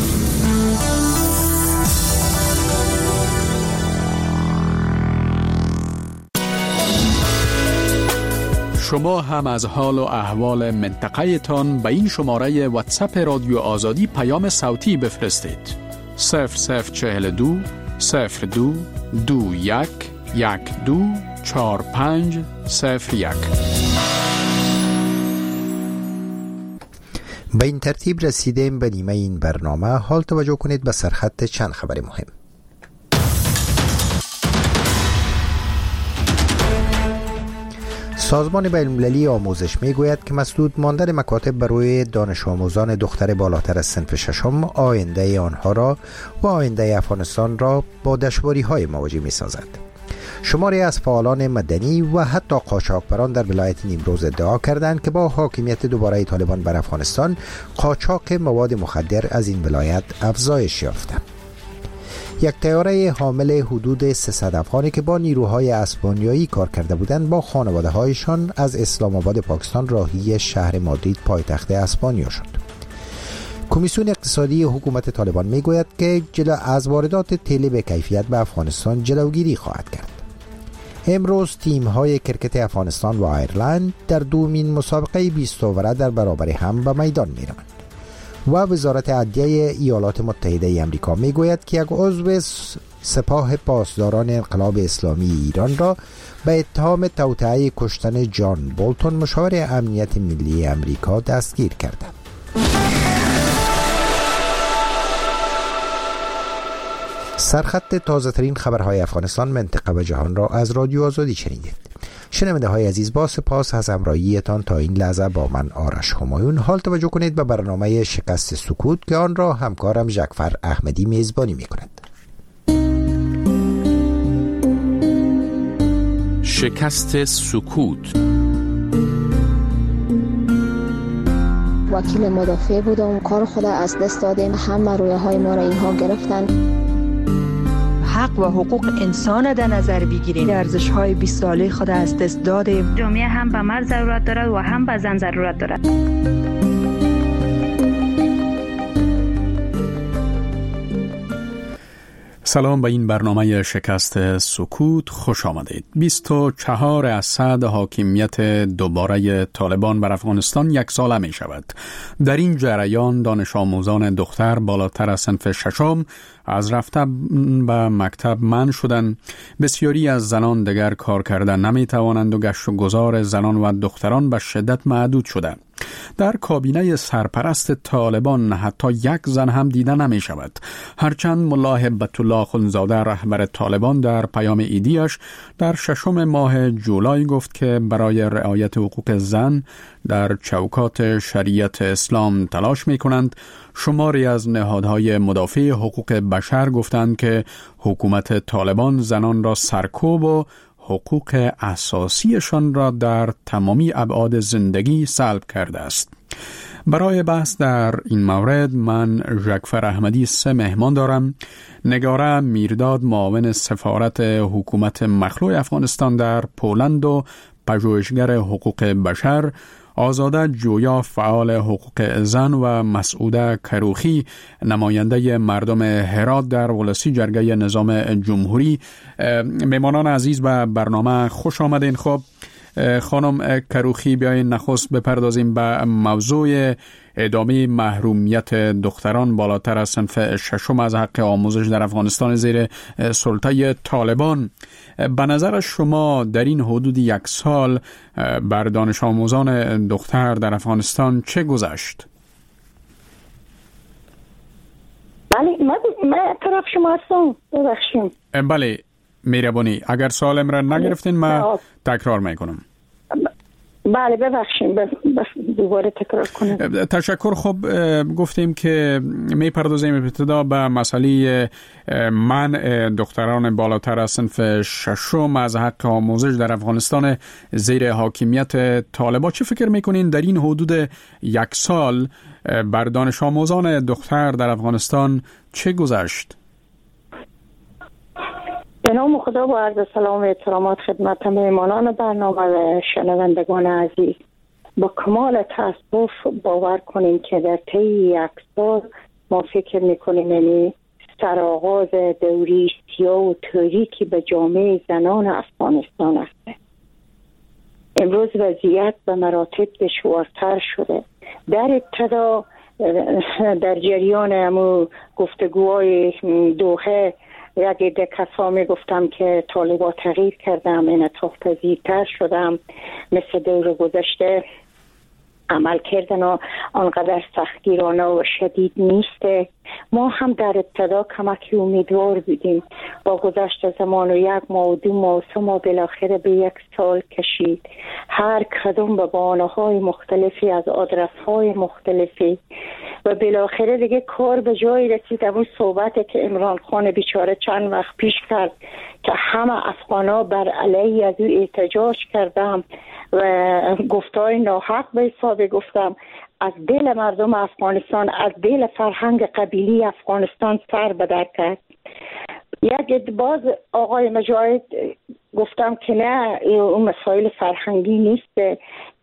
شما هم از حال و احوال منطقه تان به این شماره واتساپ رادیو آزادی پیام صوتی بفرستید. 0042 02 21 12 45 01. به این ترتیب رسیدیم به نیمه این برنامه. حال توجه کنید به سرخط چند خبر مهم. سازمان بین‌المللی آموزش میگوید که مسدود ماندن مکاتب برای دانش آموزان دختر بالاتر از صنف ششم آینده آنها را و آینده افغانستان را با دشواری‌های مواجه می‌سازد. شماری از فعالان مدنی و حتی قاچاقبران در ولایت نیمروز ادعا کردند که با حاکمیت دوباره طالبان بر افغانستان قاچاق مواد مخدر از این ولایت افزایش یافته. یک طیاره حامل حدود 300 افغانی که با نیروهای اسپانیایی کار کرده بودند با خانواده هایشان از اسلام آباد پاکستان راهی شهر مادرید پایتخت اسپانیا شد. کمیسیون اقتصادی حکومت طالبان میگوید که جلو از واردات تیل به کیفیت به افغانستان جلوگیری خواهد کرد. امروز تیم‌های کرکت افغانستان و ایرلند در دومین مسابقه 20 اووره در برابر هم به میدان می‌روند. و وزارت عدلیه ایالات متحده امریکا میگوید که یک عضو سپاه پاسداران انقلاب اسلامی ایران را به اتهام توطئه کشتن جان بولتون مشاور امنیت ملی امریکا دستگیر کرده. سرخط تازه ترین خبرهای افغانستان، منطقه و جهان را از رادیو آزادی شنیدید. شنونده های عزیز، با سپاس از همراهیتان تا این لحظه با من آرش همایون. حال توجه کنید به برنامه شکست سکوت که آن را همکارم جعفر احمدی میزبانی می کند. شکست سکوت. وکیل مدافع بودم، کار خود از دست دادیم، همه رویه های ما را اینها گرفتن. حق و حقوق انسان در نظر بگیریم. ارزش‌های 20 ساله خود از دست دادیم. جامعه هم به مرد ضرورت دارد و هم به زن ضرورت دارد. سلام به این برنامه شکست سکوت خوش آمدید. 24 اسد حاکمیت دوباره طالبان بر افغانستان یک ساله می شود. در این جریان دانش آموزان دختر بالاتر از صنف ششم از رفته به مکتب منع شدند. بسیاری از زنان دیگر کار کردن نمی توانند و گشت و گذار زنان و دختران به شدت محدود شده. در کابینه سرپرست طالبان حتی یک زن هم دیده نمی شود. هرچند ملا هبت الله خونزاده رهبر طالبان در پیام ایدیش در 6 ماه جولای گفت که برای رعایت حقوق زن در چوکات شریعت اسلام تلاش می کنند، شماری از نهادهای مدافع حقوق بشر گفتند که حکومت طالبان زنان را سرکوب و حقوق اساسیشان را در تمامی ابعاد زندگی سلب کرده است. برای بحث در این مورد من جعفر احمدی 3 مهمان دارم. نگاره میرداد، معاون سفارت حکومت مخلوع افغانستان در پولند و پژوهشگر حقوق بشر، آزاده جویا فعال حقوق زن و مسعوده کروخی نماینده مردم هرات در ولسی جرگه نظام جمهوری. مهمانان عزیز به برنامه خوش آمدین. خب خانم کروخی، بیاین نخست بپردازیم به موضوع ادامه محرومیت دختران بالاتر از صنف ششم از حق آموزش در افغانستان زیر سلطه طالبان. به نظر شما در این حدود 1 سال بر دانش آموزان دختر در افغانستان چه گذشت؟ بله، من طرف شما هستم. ببخشید. بله، مهربانی. اگر سوالم را نگرفتین من تکرار میکنم. بله ببخشیم دوباره تکرار کنیم. تشکر. خب گفتیم که میپردازیم ابتدا به مسئله منع دختران بالاتر از صنف ششم از حق آموزش در افغانستان زیر حاکمیت طالبان. چه فکر میکنین در این حدود 1 سال بر دانش آموزان دختر در افغانستان چه گذشت؟ به نام خدا با عرض سلام و احترامات خدمت مهمانان برنامه و شنوندگان عزیز. با کمال تأسف باور کنیم که در طی 1 سال ما فکر میکنیم یعنی سرآغاز دوری سیاه و تاریکی به جامعه زنان افغانستان است. امروز وضعیت به مراتب دشوارتر شده. در ابتدا در جریان همو گفتگوهای دوحه یک عده کسا می گفتم که طالبان تغییر کردم، انعطاف پذیرتر شدم، مثل دور گذشته عمل کردن آنقدر سختگیرانه و شدید نیسته. ما هم در ابتدا کمکی امیدوار بودیم. با گذشت زمان و 1 ماه و 2 ماه و 3 ماه بالاخره به 1 سال کشید. هر کدوم به بهانه‌های مختلفی از آدرس‌های مختلفی و بالاخره دیگه کار به جایی رسید. اون صحبتی که عمران خان بیچاره چند وقت پیش کرد که همه افغانا بر علیه از او احتجاج کردم و گفتهای ناحق به حساب گفتم، از دل مردم افغانستان، از دل فرهنگ قبیلی افغانستان سر به در کرد. یک باز آقای مجاهد گفتم که نه، اون مسائل فرهنگی نیست،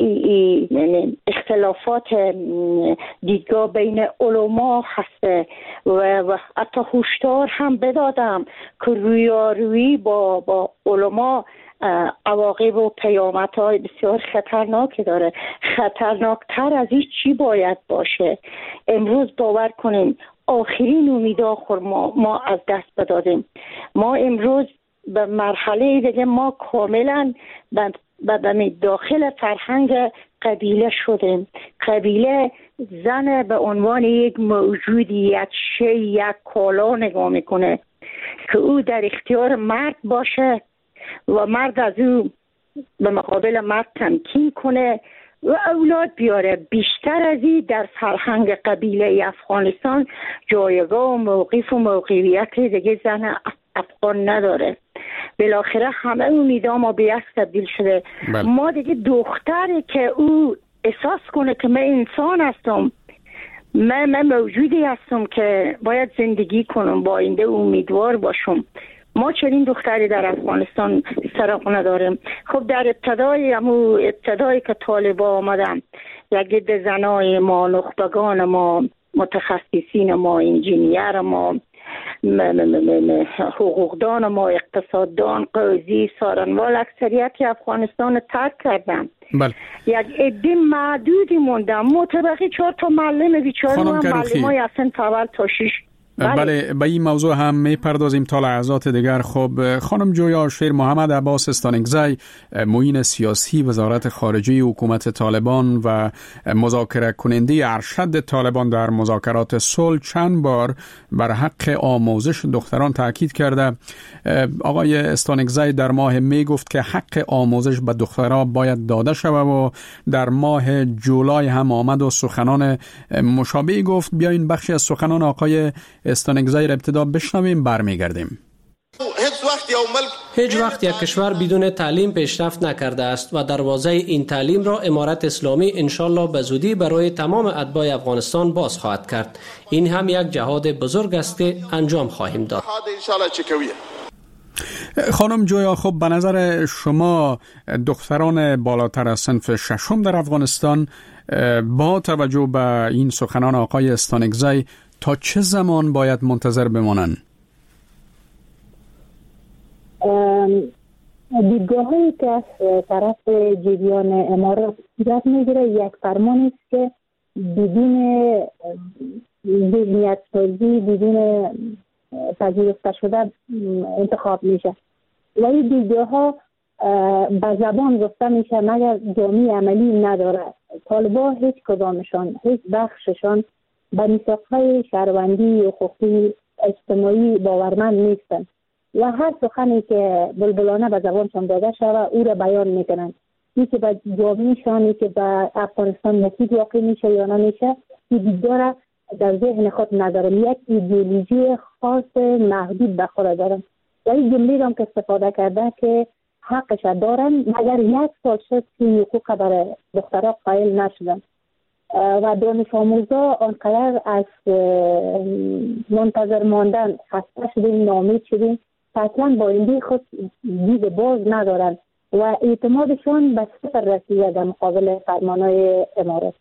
اختلافات دیدگاه بین علما هست و حتی هشدار هم بدادم که رویارویی با علما عواقب و پیامدهای بسیار خطرناک داره. خطرناکتر از این چی باید باشه؟ امروز باور کنیم آخرین امیدآخر ما از دست بدادیم. ما امروز به مرحله دیگه ما کاملا به داخل فرهنگ قبیله شدیم. قبیله زن به عنوان یک موجودی، یک شی، یک کالا نگاه میکنه که او در اختیار مرد باشه و مرد از او به مقابل مرد تمکین کنه و اولاد بیاره. بیشتر از این در فرهنگ قبیله افغانستان جایگاه و موقف و موقعیت دیگه زن افغان نداره. بالاخره همه امیدها ما به یک تبدیل شده. ما دیگه دختری که او احساس کنه که من انسان هستم، من موجودی هستم که باید زندگی کنم، با آینده امیدوار باشم. ما چنین دختری در افغانستان سراغ نداریم. خب در ابتدایی که طالبان آمدن، یک عده زنای ما، نخبگان ما، متخصصین ما، انجینیر ما، حقوقدان ما، اقتصاددان، قاضی، سارنوال، اکثریت افغانستان ترک کردن. بله. یک عده معدودی موندن. متبقی 4 تا معلم بیچاره و معلمای اصلا اول تا 6. بله به این موضوع هم میپردازیم تا لحظات دیگر. خب خانم جویا شیر محمد عباس استانکزی، معین سیاسی وزارت خارجه حکومت طالبان و مذاکره کننده ارشد طالبان در مذاکرات صلح، چند بار بر حق آموزش دختران تاکید کرده. آقای استانکزی در ماه می گفت که حق آموزش به دخترها باید داده شود و در ماه جولای هم آمد و سخنان مشابهی گفت. بیاین بخشی از سخنان آقای استانکزی را ابتدا بشنویم، برمیگردیم. هیچ وقت یک کشور بدون تعلیم پیشرفت نکرده است و دروازه این تعلیم را امارت اسلامی انشالله به زودی برای تمام اتباع افغانستان باز خواهد کرد. این هم یک جهاد بزرگ است که انجام خواهیم داد. خانم جویا، خب به نظر شما دختران بالاتر از صنف ششم در افغانستان با توجه به این سخنان آقای استانکزی تا چه زمان باید منتظر بمانند؟ دیدگاه هایی که از طرف جریان امارات صورت میگیره یک فرمان است که بدون ذهنیت سازی، بدون پذیرفته شده انتخاب میشه و این دیدگاه ها به زبان گفته میشه مگر جامعه عملی نداره. طالبان هیچ کدامشان، هیچ بخششان به میثاق‌های شهروندی و حقوقی اجتماعی باورمند نیستند و هر سخنی که بلبلانه به زبانشان داده شود او را بیان میکنند. این که به جامعهشانی که به افغانستان مفید واقع میشه یا نمیشه این دیداره در ذهن خود ندارم. یک ایدئولوژی خاص محدود به خود دارم و این جمله هم که استفاده کرده که حقش دارن مگر 1 سال شد که حقوق برای دخترها قائل نشدن و دانش آموزا آنقدر از منتظر ماندن خسته شدیم، ناامید شدیم، اصلا با این خود دید باز ندارن و اعتمادشون به صفر رسیده در مقابل فرمانهای امارات.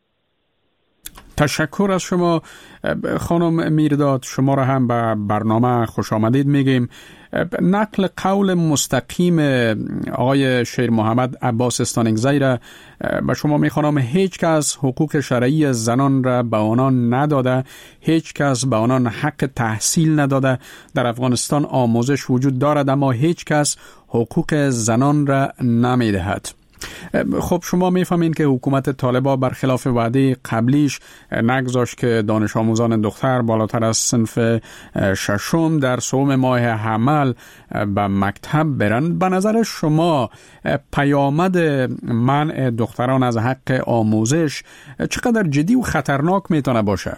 تشکر از شما خانم میرداد. شما را هم به برنامه خوش آمدید میگیم. نقل قول مستقیم آقای شیر محمد عباس استانکزی را به شما میخوانم. هیچ کس حقوق شرعی زنان را به آنان نداده، هیچ کس به آنان حق تحصیل نداده. در افغانستان آموزش وجود دارد اما هیچ کس حقوق زنان را نمیدهد. خب شما میفهمین که حکومت طالبا برخلاف وعده قبلیش نگذاشت که دانش آموزان دختر بالاتر از صنف 6 در صوم ماه حمل به مکتب برن. به نظر شما پیامد منع دختران از حق آموزش چقدر جدی و خطرناک میتونه باشه؟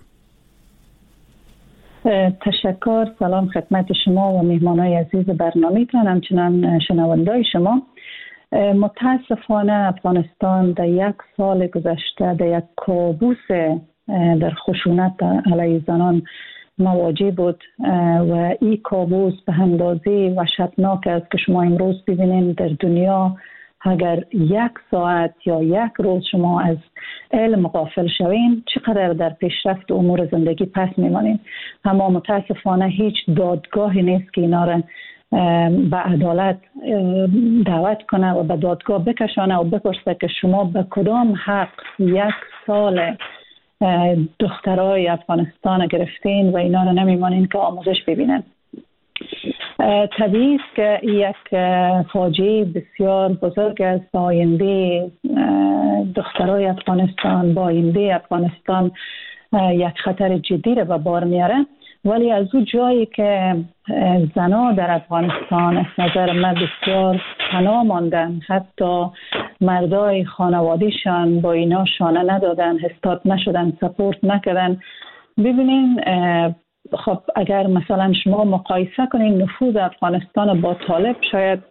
تشکر. سلام خدمت شما و مهمانای عزیز برنامه‌تان، همچنان شنوندای شما. متاسفانه افغانستان در 1 سال گذشته در یک کابوس در خشونت علیه زنان مواجه بود و این کابوس به اندازه وحشتناک است که شما امروز ببینید در دنیا اگر 1 ساعت یا 1 روز شما از علم غافل شوین چقدر در پیشرفت امور زندگی پس میمانید. اما متاسفانه هیچ دادگاهی نیست که اینا را به عدالت دعوت کنه و به دادگاه بکشانه و بپرسه که شما به کدام حق 1 سال دخترای افغانستان گرفتین و اینا رو نمیمانین که آموزش ببینن. طبیعی است که یک فاجعه بسیار بزرگ است با آینده دخترای افغانستان، با آینده افغانستان یک خطر جدی رو به بار میاره. ولی از اون جایی که زنها در افغانستان از نظر من بسیار تنها ماندن، حتی مردای خانوادیشان با اینا شانه ندادن، استاد نشدن، سپورت نکردن. ببینین خب اگر مثلا شما مقایسه کنین نفوذ افغانستان با طالب شاید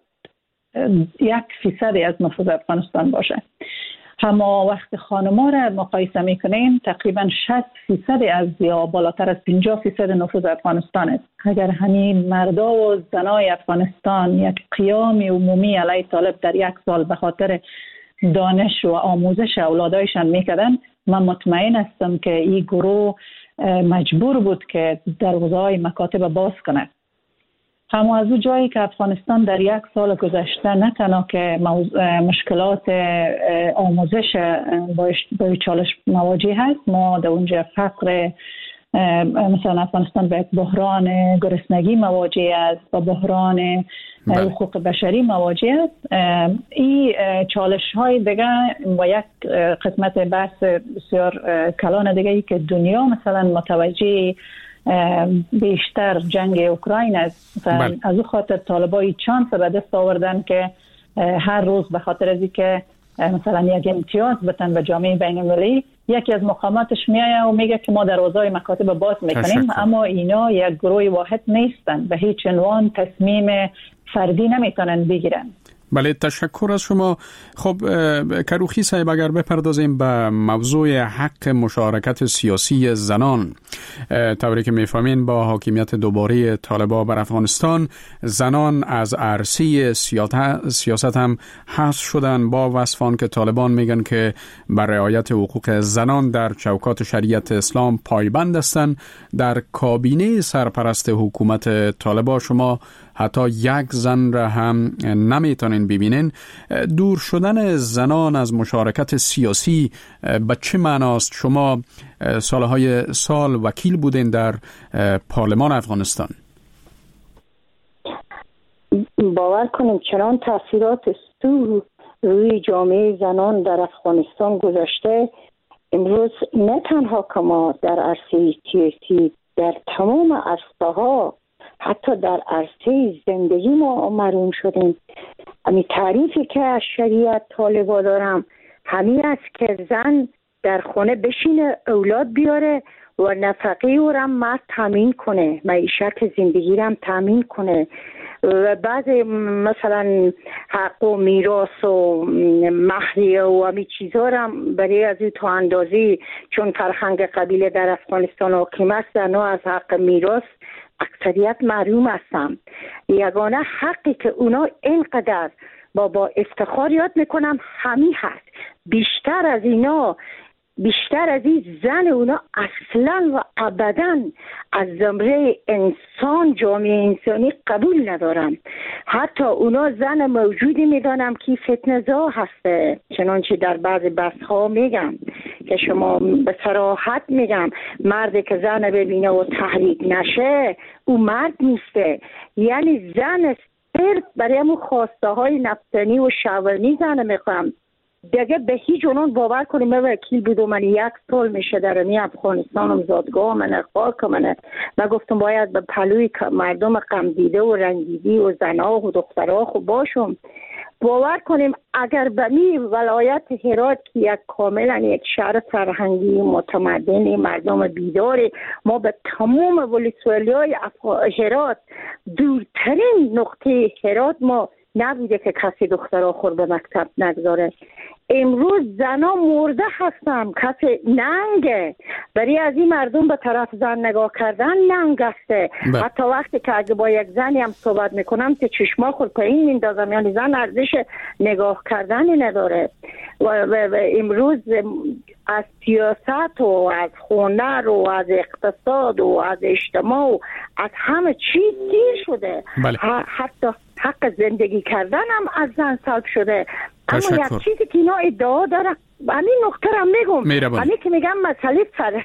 1% از نفوذ افغانستان باشه. اما وقت خانم‌ها را مقایسه میکنین تقریبا 60% از یا بالاتر از 50% نفوذ افغانستان است. اگر همین مردا و زنای افغانستان یک قیام عمومی علیه طالب در 1 سال به خاطر دانش و آموزش اولادایشان میکردن، من مطمئن هستم که این گروه مجبور بود که دروازه‌های مکاتب باز کنه. اما از اون جایی که افغانستان در 1 سال گذشته نه تنها که مشکلات آموزش با چالش مواجه هست، ما در اونجا فقر، مثلا افغانستان به یک بحران گرسنگی مواجه است، با بحران حقوق بشری مواجه است. این چالش های دیگه و یک قسمت بحث بسیار کلان دیگه ای که دنیا مثلا متوجه بیشتر جنگ اوکراین است. از اون خاطر طالبای چانس به دست آوردن که هر روز به خاطر از اینکه مثلا یک امتیاز بتن به جامعه بین المللی، یکی از مقاماتش میایه و میگه که ما دروازه‌های مکاتب باز میکنیم. اما اینا یک گروه واحد نیستن، به هیچ عنوان تصمیم فردی نمیتونن بگیرن. بله، تشکر از شما. خب کروخی صاحب، اگر بپردازیم به موضوع حق مشارکت سیاسی زنان، طوری که میفهمین با حاکمیت دوباره طالبان بر افغانستان زنان از عرصه سیاست هم حذف شدن، با وصفان که طالبان میگن که بر رعایت حقوق زنان در چوکات شریعت اسلام پایبند هستند. در کابینه سرپرست حکومت طالبان شما حتی 1 زن را هم نمیتونین ببینین. دور شدن زنان از مشارکت سیاسی به چه معناست؟ شما سالهای سال وکیل بودین در پارلمان افغانستان. باور کنیم چنان تاثیرات روی جامعه زنان در افغانستان گذاشته. امروز نه تنها که ما در عرصه سیاسی، در تمام عرصه ها، حتی در عرصه زندگی ما محروم شدیم همین تعریفی که از شریعت طالبا دارم همین است که زن در خونه بشینه، اولاد بیاره و نفقه او را مرد تامین کنه، معیشت زندگی را تامین کنه و بعد مثلا حق و میراث و مهریه و همین چیزا را برای از این تا اندازی چون فرهنگ قبیله در افغانستان حاکم است، زنها از حق میراث اکثریت محروم هستند. یگانه حقی که اونا اینقدر با افتخار یاد میکنم همین هست. بیشتر از این زن اونا اصلا و ابدا از زمره انسان، جامعه انسانی قبول ندارم. حتی اونا زن موجودی میدانم که فتنه‌زا هسته، چنانچه در بعض بحث ها میگم که شما به صراحت میگم مردی که زن ببینه و تحریک نشه او مرد نیسته. یعنی زن صرف برای همون خواسته های نفتنی و شهوانی زن میخوام دیگه به هیچ عنوان باور کنیم. من وکیل بودم، من 1 سال میشه در این افغانستان زادگاه من خاک من گفتم باید به پلوی مردم غم دیده و رنگیدی و زنها و دخترها خوب باشم. باور کنیم اگر به می ولایت هرات که یک کاملا یک شهر فرهنگی متمدن مردم بیداری، ما به تمام ولسوالی‌های هرات دورترین نقطه هرات ما نبوده که کسی دخترها خور به مکتب نگذاره. امروز زنا مرده هستن، کسی ننگه. برای از این مردم به طرف زن نگاه کردن ننگ هسته. حتی وقتی که اگه با یک زنی هم صحبت میکنم که چشما خود پایین میندازم، یعنی زن ارزش نگاه کردنی نداره. و امروز از سیاست و از هنر و از اقتصاد و از اجتماع و از همه چیز دیر شده. حتی حق زندگی کردن هم از زن سلب شده. اما یک چیزی که اینا ادعا داره، همین نقطه را میگم، همین که میگم مسئله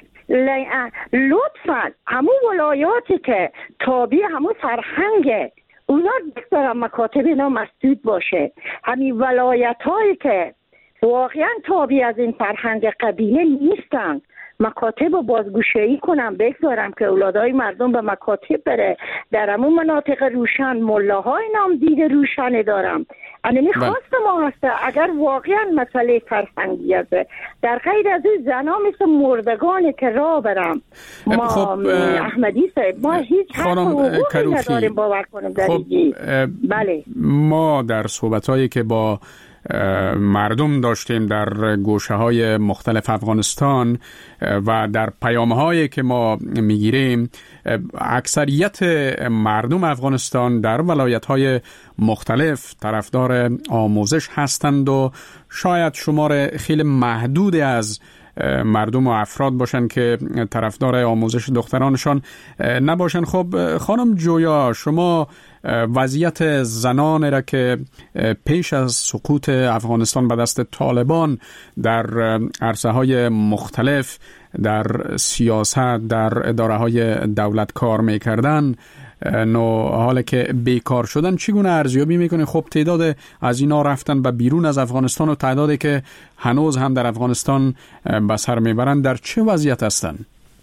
لطفا همون ولایاتی که تابع همون فرهنگه اونا دارن مکاتب اینا مسدود باشه. همین ولایت هایی که واقعا تابع از این فرهنگ قبیله نیستن مکاتب رو بازگوشایی کنم، بگذارم که اولادای مردم به مکاتب بره. در همون مناطق روشن ملاهای نام دیده روشنه دارم. انا خواست ما هسته اگر واقعا مسئله فرهنگی است، در غیر از این زنا مثل مردگانی که راه برم ما احمدی صاحب ما هیچ حقوقی نداریم باور کنیم در بله. ما در صحبت‌هایی که با مردم داشتیم در گوشه های مختلف افغانستان و در پیامه هایی که ما میگیریم، اکثریت مردم افغانستان در ولایت های مختلف طرفدار آموزش هستند و شاید شمار خیلی محدود از مردم و افراد باشن که طرفدار آموزش دخترانشان نباشن. خب خانم جویا، شما وضعیت زنان را که پیش از سقوط افغانستان به دست طالبان در عرصه های مختلف در سیاست در اداره های دولت کار میکردن، حالا که بیکار شدن چگونه ارزیابی میکنه؟ خب تعداد از اینا رفتن به بیرون از افغانستان و تعدادی که هنوز هم در افغانستان به سر میبرن در چه وضعیت هستن؟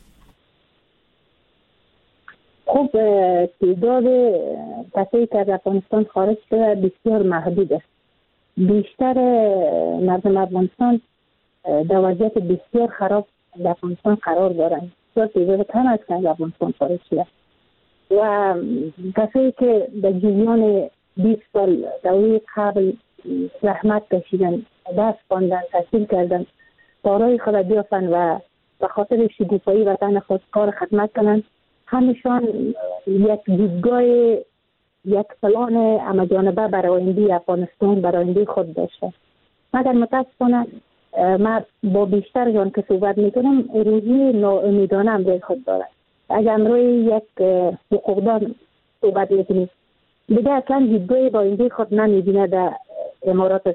خب تعداد کسایی که از افغانستان خارج شده بسیار محدود است. بیشتر مردم افغانستان در وضعیت بسیار خراب در افغانستان قرار دارند. بسیار تعداد کم است که از افغانستان خارج شده و کسایی که در جریان 20 سال دوره قبل زحمت کشیدن، دست خواندن، تحصیل کردن، کارهای خود بیافن و به خاطر شکوفایی وطن خود کار خدمت کنن، همشان یک دیدگاه یک پلان همه‌جانبه برای آینده افغانستان، برای آینده خود داشته. مگر متاسفانه من با بیشترشان که صحبت میکنم روحی ناامیدانه هم روی خود دارد. اگر روی یک حقوقدان صحبت میکنیم دیگه اصلا دیدگاه با آینده خود نمیبینه در امارات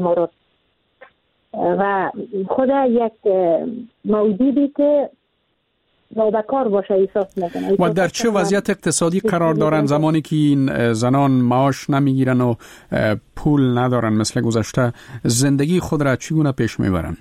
و خود یک موجودی که نابکار باشه احساس میکنه. و در چه وضعیت اقتصادی قرار دارن زمانی که این زنان معاش نمیگیرن و پول ندارن مثل گذشته؟ زندگی خود را چگونه پیش میبرن؟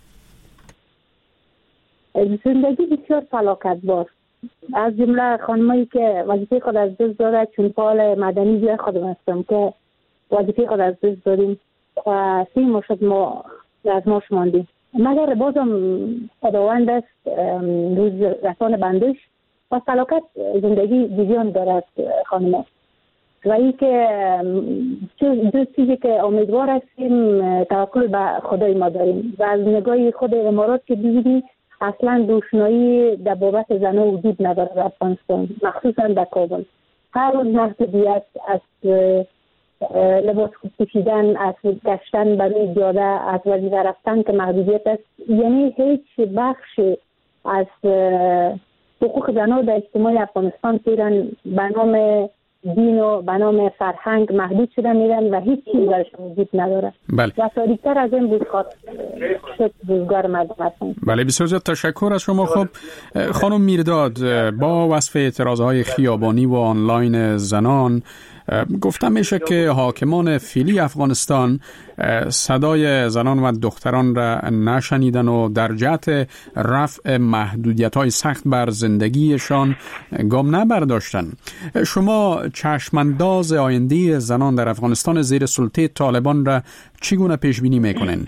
زندگی بسیار فلاکتبار. از جمله خانمایی که وظیفه خود از دست داده چون فعال مدنی جای خودم هستم که وظیفه خود از دست دادیم و 3 ماه شد ما از ما شماندیم. مگر بازم خداوند است روز رسان بندش و فلاکت زندگی دیگیان دارد خانم. و این که دو چیزی که امیدوار هستیم توکل به خدای ما داریم و از نگاه خود امارات که دیدیم اصلا دوشنایی در بابت زنها وجود نداره در افغانستان، مخصوصا در کابل. هر روز محدودیت از لباس پوشیدن، از گشتن برای جاده، از وظیفه رفتن که محدودیت است. یعنی هیچ بخش از حقوق زنها در اجتماع افغانستان پیرن به نام دین و به نام فرهنگ محدود شده میرن و هیچ چیز برشون وجود نداره. بله. و تاریکتر از این بود شد روزگار مردم هستن. بله، بسیار زیاد تشکر از شما. خب خانم میرداد، با وصف اعتراضهای خیابانی و آنلاین زنان گفتم میشه که حاکمان فعلی افغانستان صدای زنان و دختران را نشنیدن و در جهت رفع محدودیت‌های سخت بر زندگیشان گام نبرداشتن. شما چشمانداز آینده زنان در افغانستان زیر سلطه طالبان را چگونه پیش بینی میکنین؟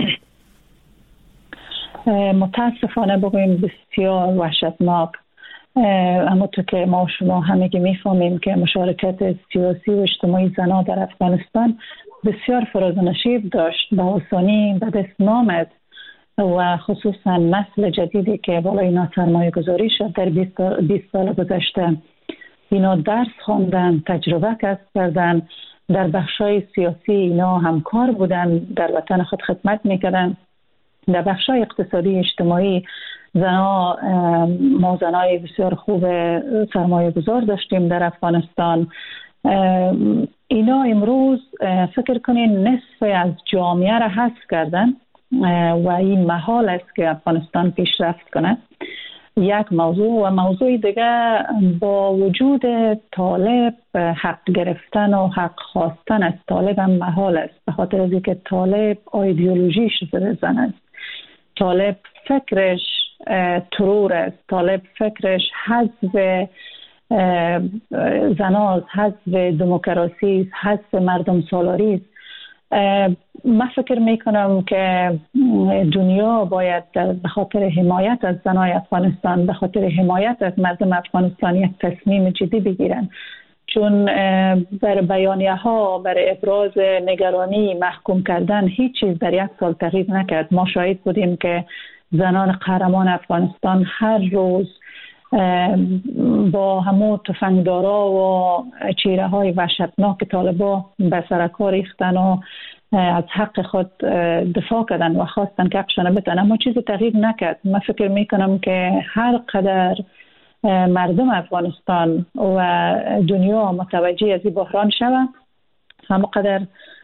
متاسفانه بگویم بسیار وحشتناک. اما تو که ما شما همگی میفهمیم که مشارکت سیاسی و اجتماعی زنان در افغانستان بسیار فراز و نشیب داشت، به آسانی به دست نامد و خصوصا نسل جدیدی که بالای اینا سرمایه گذاری شد در 20 سال گذشته. اینا درس خواندن، تجربه کسب کردن، در بخشای سیاسی اینا همکار بودن، در وطن خود خدمت میکردن. در بخشای اقتصادی اجتماعی ما زنای بسیار خوب سرمایه گذار داشتیم در افغانستان. اینا امروز فکر کنین نصف از جامعه را حذف کردن و این محال است که افغانستان پیشرفت کنه. یک موضوع و موضوع دیگه، با وجود طالب حق گرفتن و حق خواستن از طالب هم محال است، به خاطر از اینکه طالب ایدئولوژیش زن است. طالب فکرش ترور است، طالب فکرش حذف زناست، حذف دموکراسی است، حذف مردم سالاری است. من فکر میکنم که دنیا باید به خاطر حمایت از زنای افغانستان، به خاطر حمایت از مردم افغانستان یک تصمیم جدی بگیرن، چون بر بیانیه ها، بر ابراز نگرانی، محکوم کردن هیچ چیز در 1 سال تغییر نکرد. ما شاهد بودیم که زنان قهرمان افغانستان هر روز با همون تفنگدارا و چیره های وحشتناک طالبا به سرکار ریختن و از حق خود دفاع کردن و خواستن که حقشان بتن، اما چیزی تغییر نکرد. من فکر میکنم که هر قدر مردم افغانستان و دنیا متوجه از این بحران شوند، همونقدر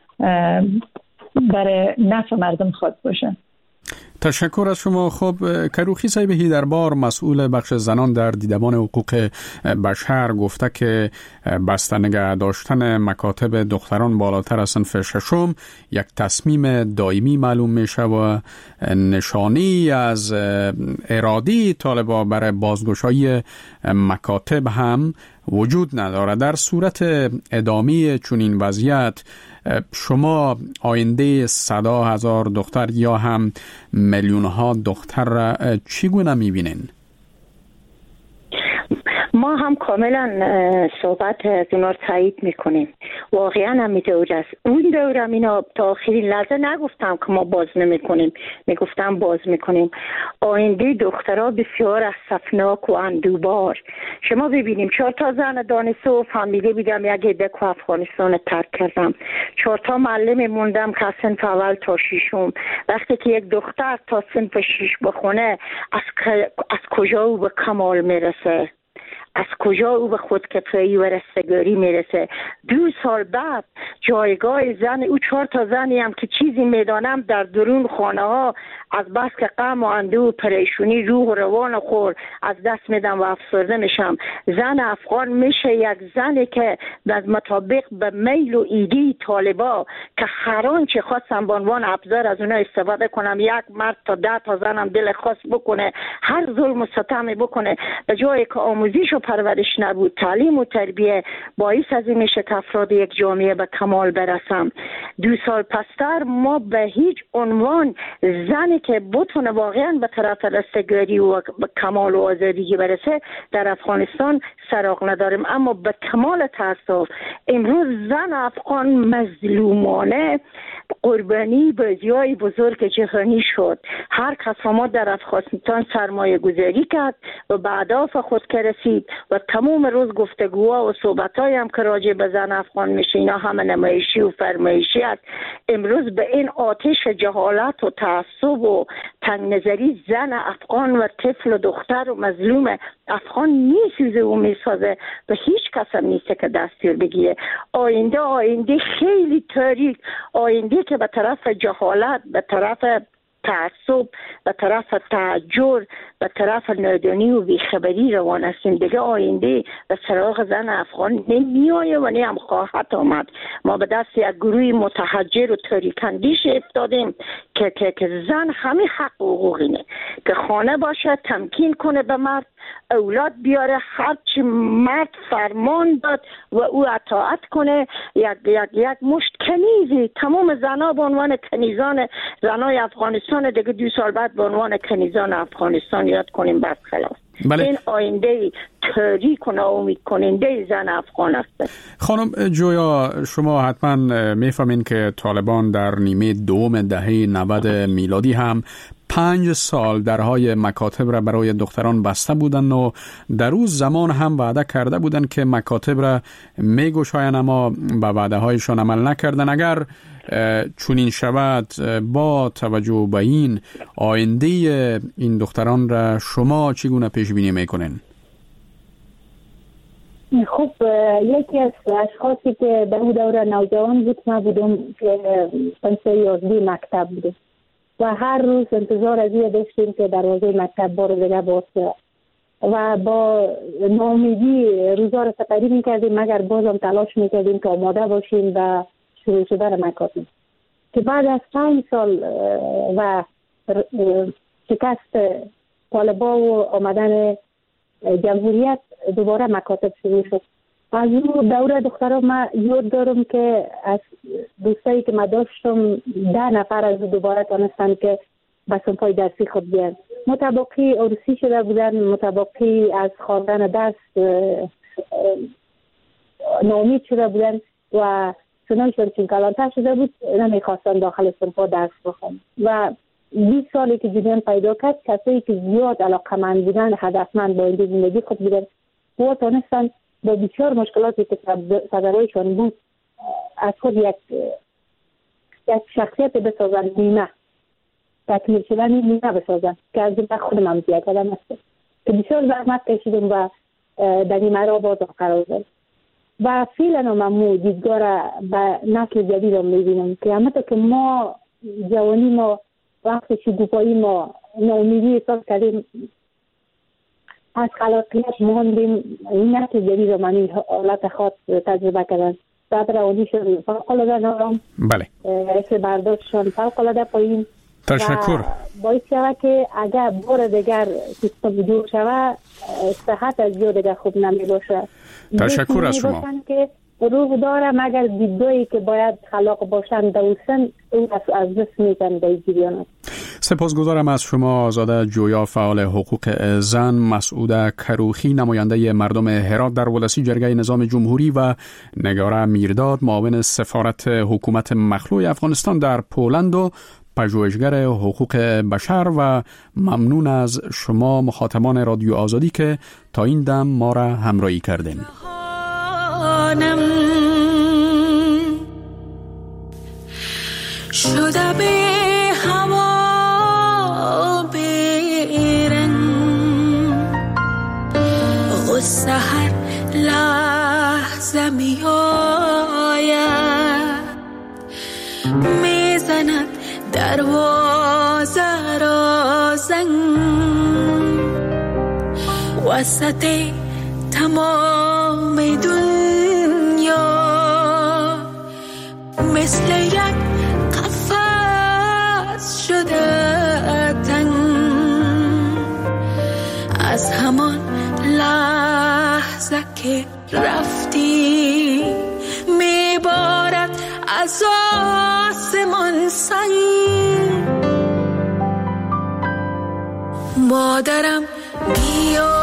برای نفع مردم خود باشه. تشکر از شما. خب کروخی صاحب هیدربار، مسئول بخش زنان در دیدبان حقوق بشر، گفته که بسته نگه داشتن مکاتب دختران بالاتر از صنف ششم یک تصمیم دائمی معلوم میشه و نشانی از ارادی طالبان برای بازگشایی مکاتب هم وجود نداره. در صورت ادامه چنین وضعیت شما آینده 100,000 دختر یا هم میلیون‌ها دختر را چگونه می‌بینین؟ ما هم کاملا صحبت از اونا رو تایید میکنیم. واقعا هم میتوجه است. اون دورم اینا تا آخرین لحظه نگفتم که ما باز نمیکنیم، میگفتم باز میکنیم. آینده دخترها بسیار اسفناک و اندوبار. شما ببینیم 4 زن دانشجو و فامیلی بیدم، یک عده که افغانستان ترک کردم، 4 معلم موندم که صنف اول تا 6م. وقتی که یک دختر تا صنف 6 بخونه از کجا او به کمال میرسه؟ از کجا او به خودکفایی و رستگاری میرسه؟ 2 سال بعد جایگاه زن او 4 زنی هم که چیزی میدانم در درون خانه ها از بس که غم و اندوه و پریشونی روح و روان خور از دست میدم و افسرده میشم. زن افغان میشه یک زنی که از مطابق به میل و ایده طالبا که هر آنچه خواستم به عنوان ابزار از اونها استفاده کنم، یک مرد تا 10 تا زنم دل خاص بکنه، هر ظلم و ستمی بکنه، به جایی که آموزش و پرورش نبود، تعلیم و تربیه باعث از این میشه که افراد یک جامعه به کمال برسم. 2 سال پستر ما به هیچ عنوان زنی که بتونه واقعا به طرف رستگاری و به کمال و آزادی برسه در افغانستان سراغ نداریم. اما به کمال تاسف امروز زن افغان مظلومانه قربانی بازی‌های بزرگ جهانی شد. هر کس ما در افغانستان سرمایه گذاری کرد و به اهداف خود که رسید و تمام روز گفتگوها و صحبت‌های هم که راجع به زن افغان میشه اینا همه نمایشی و فرمایشی است. امروز به این آتش جهالت و تعصب و تنگ نظری زن افغان و طفل و دختر و مظلوم افغان میسوزه و میسازه. به هیچ کس هم نیست که دستور بگیره. آینده خیلی تاریک، آینده که به طرف جهالت، به طرف تعصب، به طرف تحجر، به طرف نادانی و بیخبری روان هستیم. دیگه آینده به سراغ زن افغان نمیآید و نه هم خواهد آمد. ما به دست یک گروه متحجر و تاریک‌اندیش افتادیم که زن همین حق و حقوق اینه که خانه باشه، تمکین کنه به مرد، اولاد بیاره، هرچی مرد فرمان داد و او اطاعت کنه. یک مشت کنیزی تمام زنها به عنوان کنیزان زنای افغانستان دیگه 2 سال بعد به عنوان کنیزان افغانستان یاد کنیم برخلاف. بله. این آینده تاریک و ناامید کننده زن افغان است. خانم جویا، شما حتما میفهمین که طالبان در نیمه دوم دهه 90 میلادی هم 5 سال درهای مکاتب را برای دختران بسته بودند و در اون زمان هم وعده کرده بودند که مکاتب را میگشایند، اما به وعده هایشان عمل نکردند. اگر چنین شود، با توجه به این آینده این دختران را شما چگونه پیش بینی میکنین؟ خب یکی از اشخاصی که در اون دوره نوجوان بود ما بودم که پنسه 11 مکتب بودم و هر روز انتظار از این داشتیم که دروازه مکتب بار دیگه باشه و با ناامیدی روزا رو سپری میکردیم مگر بازم تلاش میکردیم که آماده باشیم و شروع شدن مکاتب. که بعد از 5 سال و شکست طالبا و آمدن جمهوریت دوباره مکاتب شروع شد. از اون دوره دخترها ما یاد دارم که از دوستایی که ما داشتم 10 نفر از دوباره تانستن که به صنفای درسی خود بیان. متباقی عروسی شده بودن، متباقی از خواندن درس ناامید شده بودن و سنانشون چون کلانتر شده بود نمیخواستن داخل صنفا درس بخوان. و 20 سالی که جریان پیدا کرد، کسایی که زیاد علاقه‌مند بودن، هدفمند با این زندگی خود بودن و تانستن با بسیار مشکلاتی که صدرایشان بود از خود یک شخصیت بسازن، نیمه تکمیل شدن نیمه بسازن که از این خودم هم زیاد کردم است که بسیار زحمت کشیدم و در نیمه را باز قرار دارم و فعلا ممنون دیدگاه را به نسل جدید هم میبینم که همه که ما جوانی ما وقت شکوفایی ما ناامیدی احساس کردیم، از خلاقیت ماندیم، این نسل جدید رو من این حالت خاص تجربه کردن. بعد روانیشون فوق‌العاده نرم، بله، حس برداشتشون فوق‌العاده پایین. تشکر. باعث شود که اگر بار دیگر سیستم جور شود صحت از جور دیگر خوب نمی باشه. تشکر از شما. که روح داره مگر دیدگاهی که باید خلاق باشند دوستن اون از دست میتن در جریان. سپاسگزارم از شما آزاده جویا، فعال حقوق زن، مسعود کروخی نماینده مردم هرات در ولسی جرگه نظام جمهوری و نگاره میرداد معاون سفارت حکومت مخلوع افغانستان در پولند و پژوهشگر حقوق بشر. و ممنون از شما مخاطبان رادیو آزادی که تا این دم ما را همراهی کردین. شده به هوا بیرن غصه هر لحظه می آید میزند دروازه را زنگ وسط تمام دنیا مثل یک قفس شده تنگ از همان لحظه که رفتی میبارد از آسمان سنگ مادرم بیا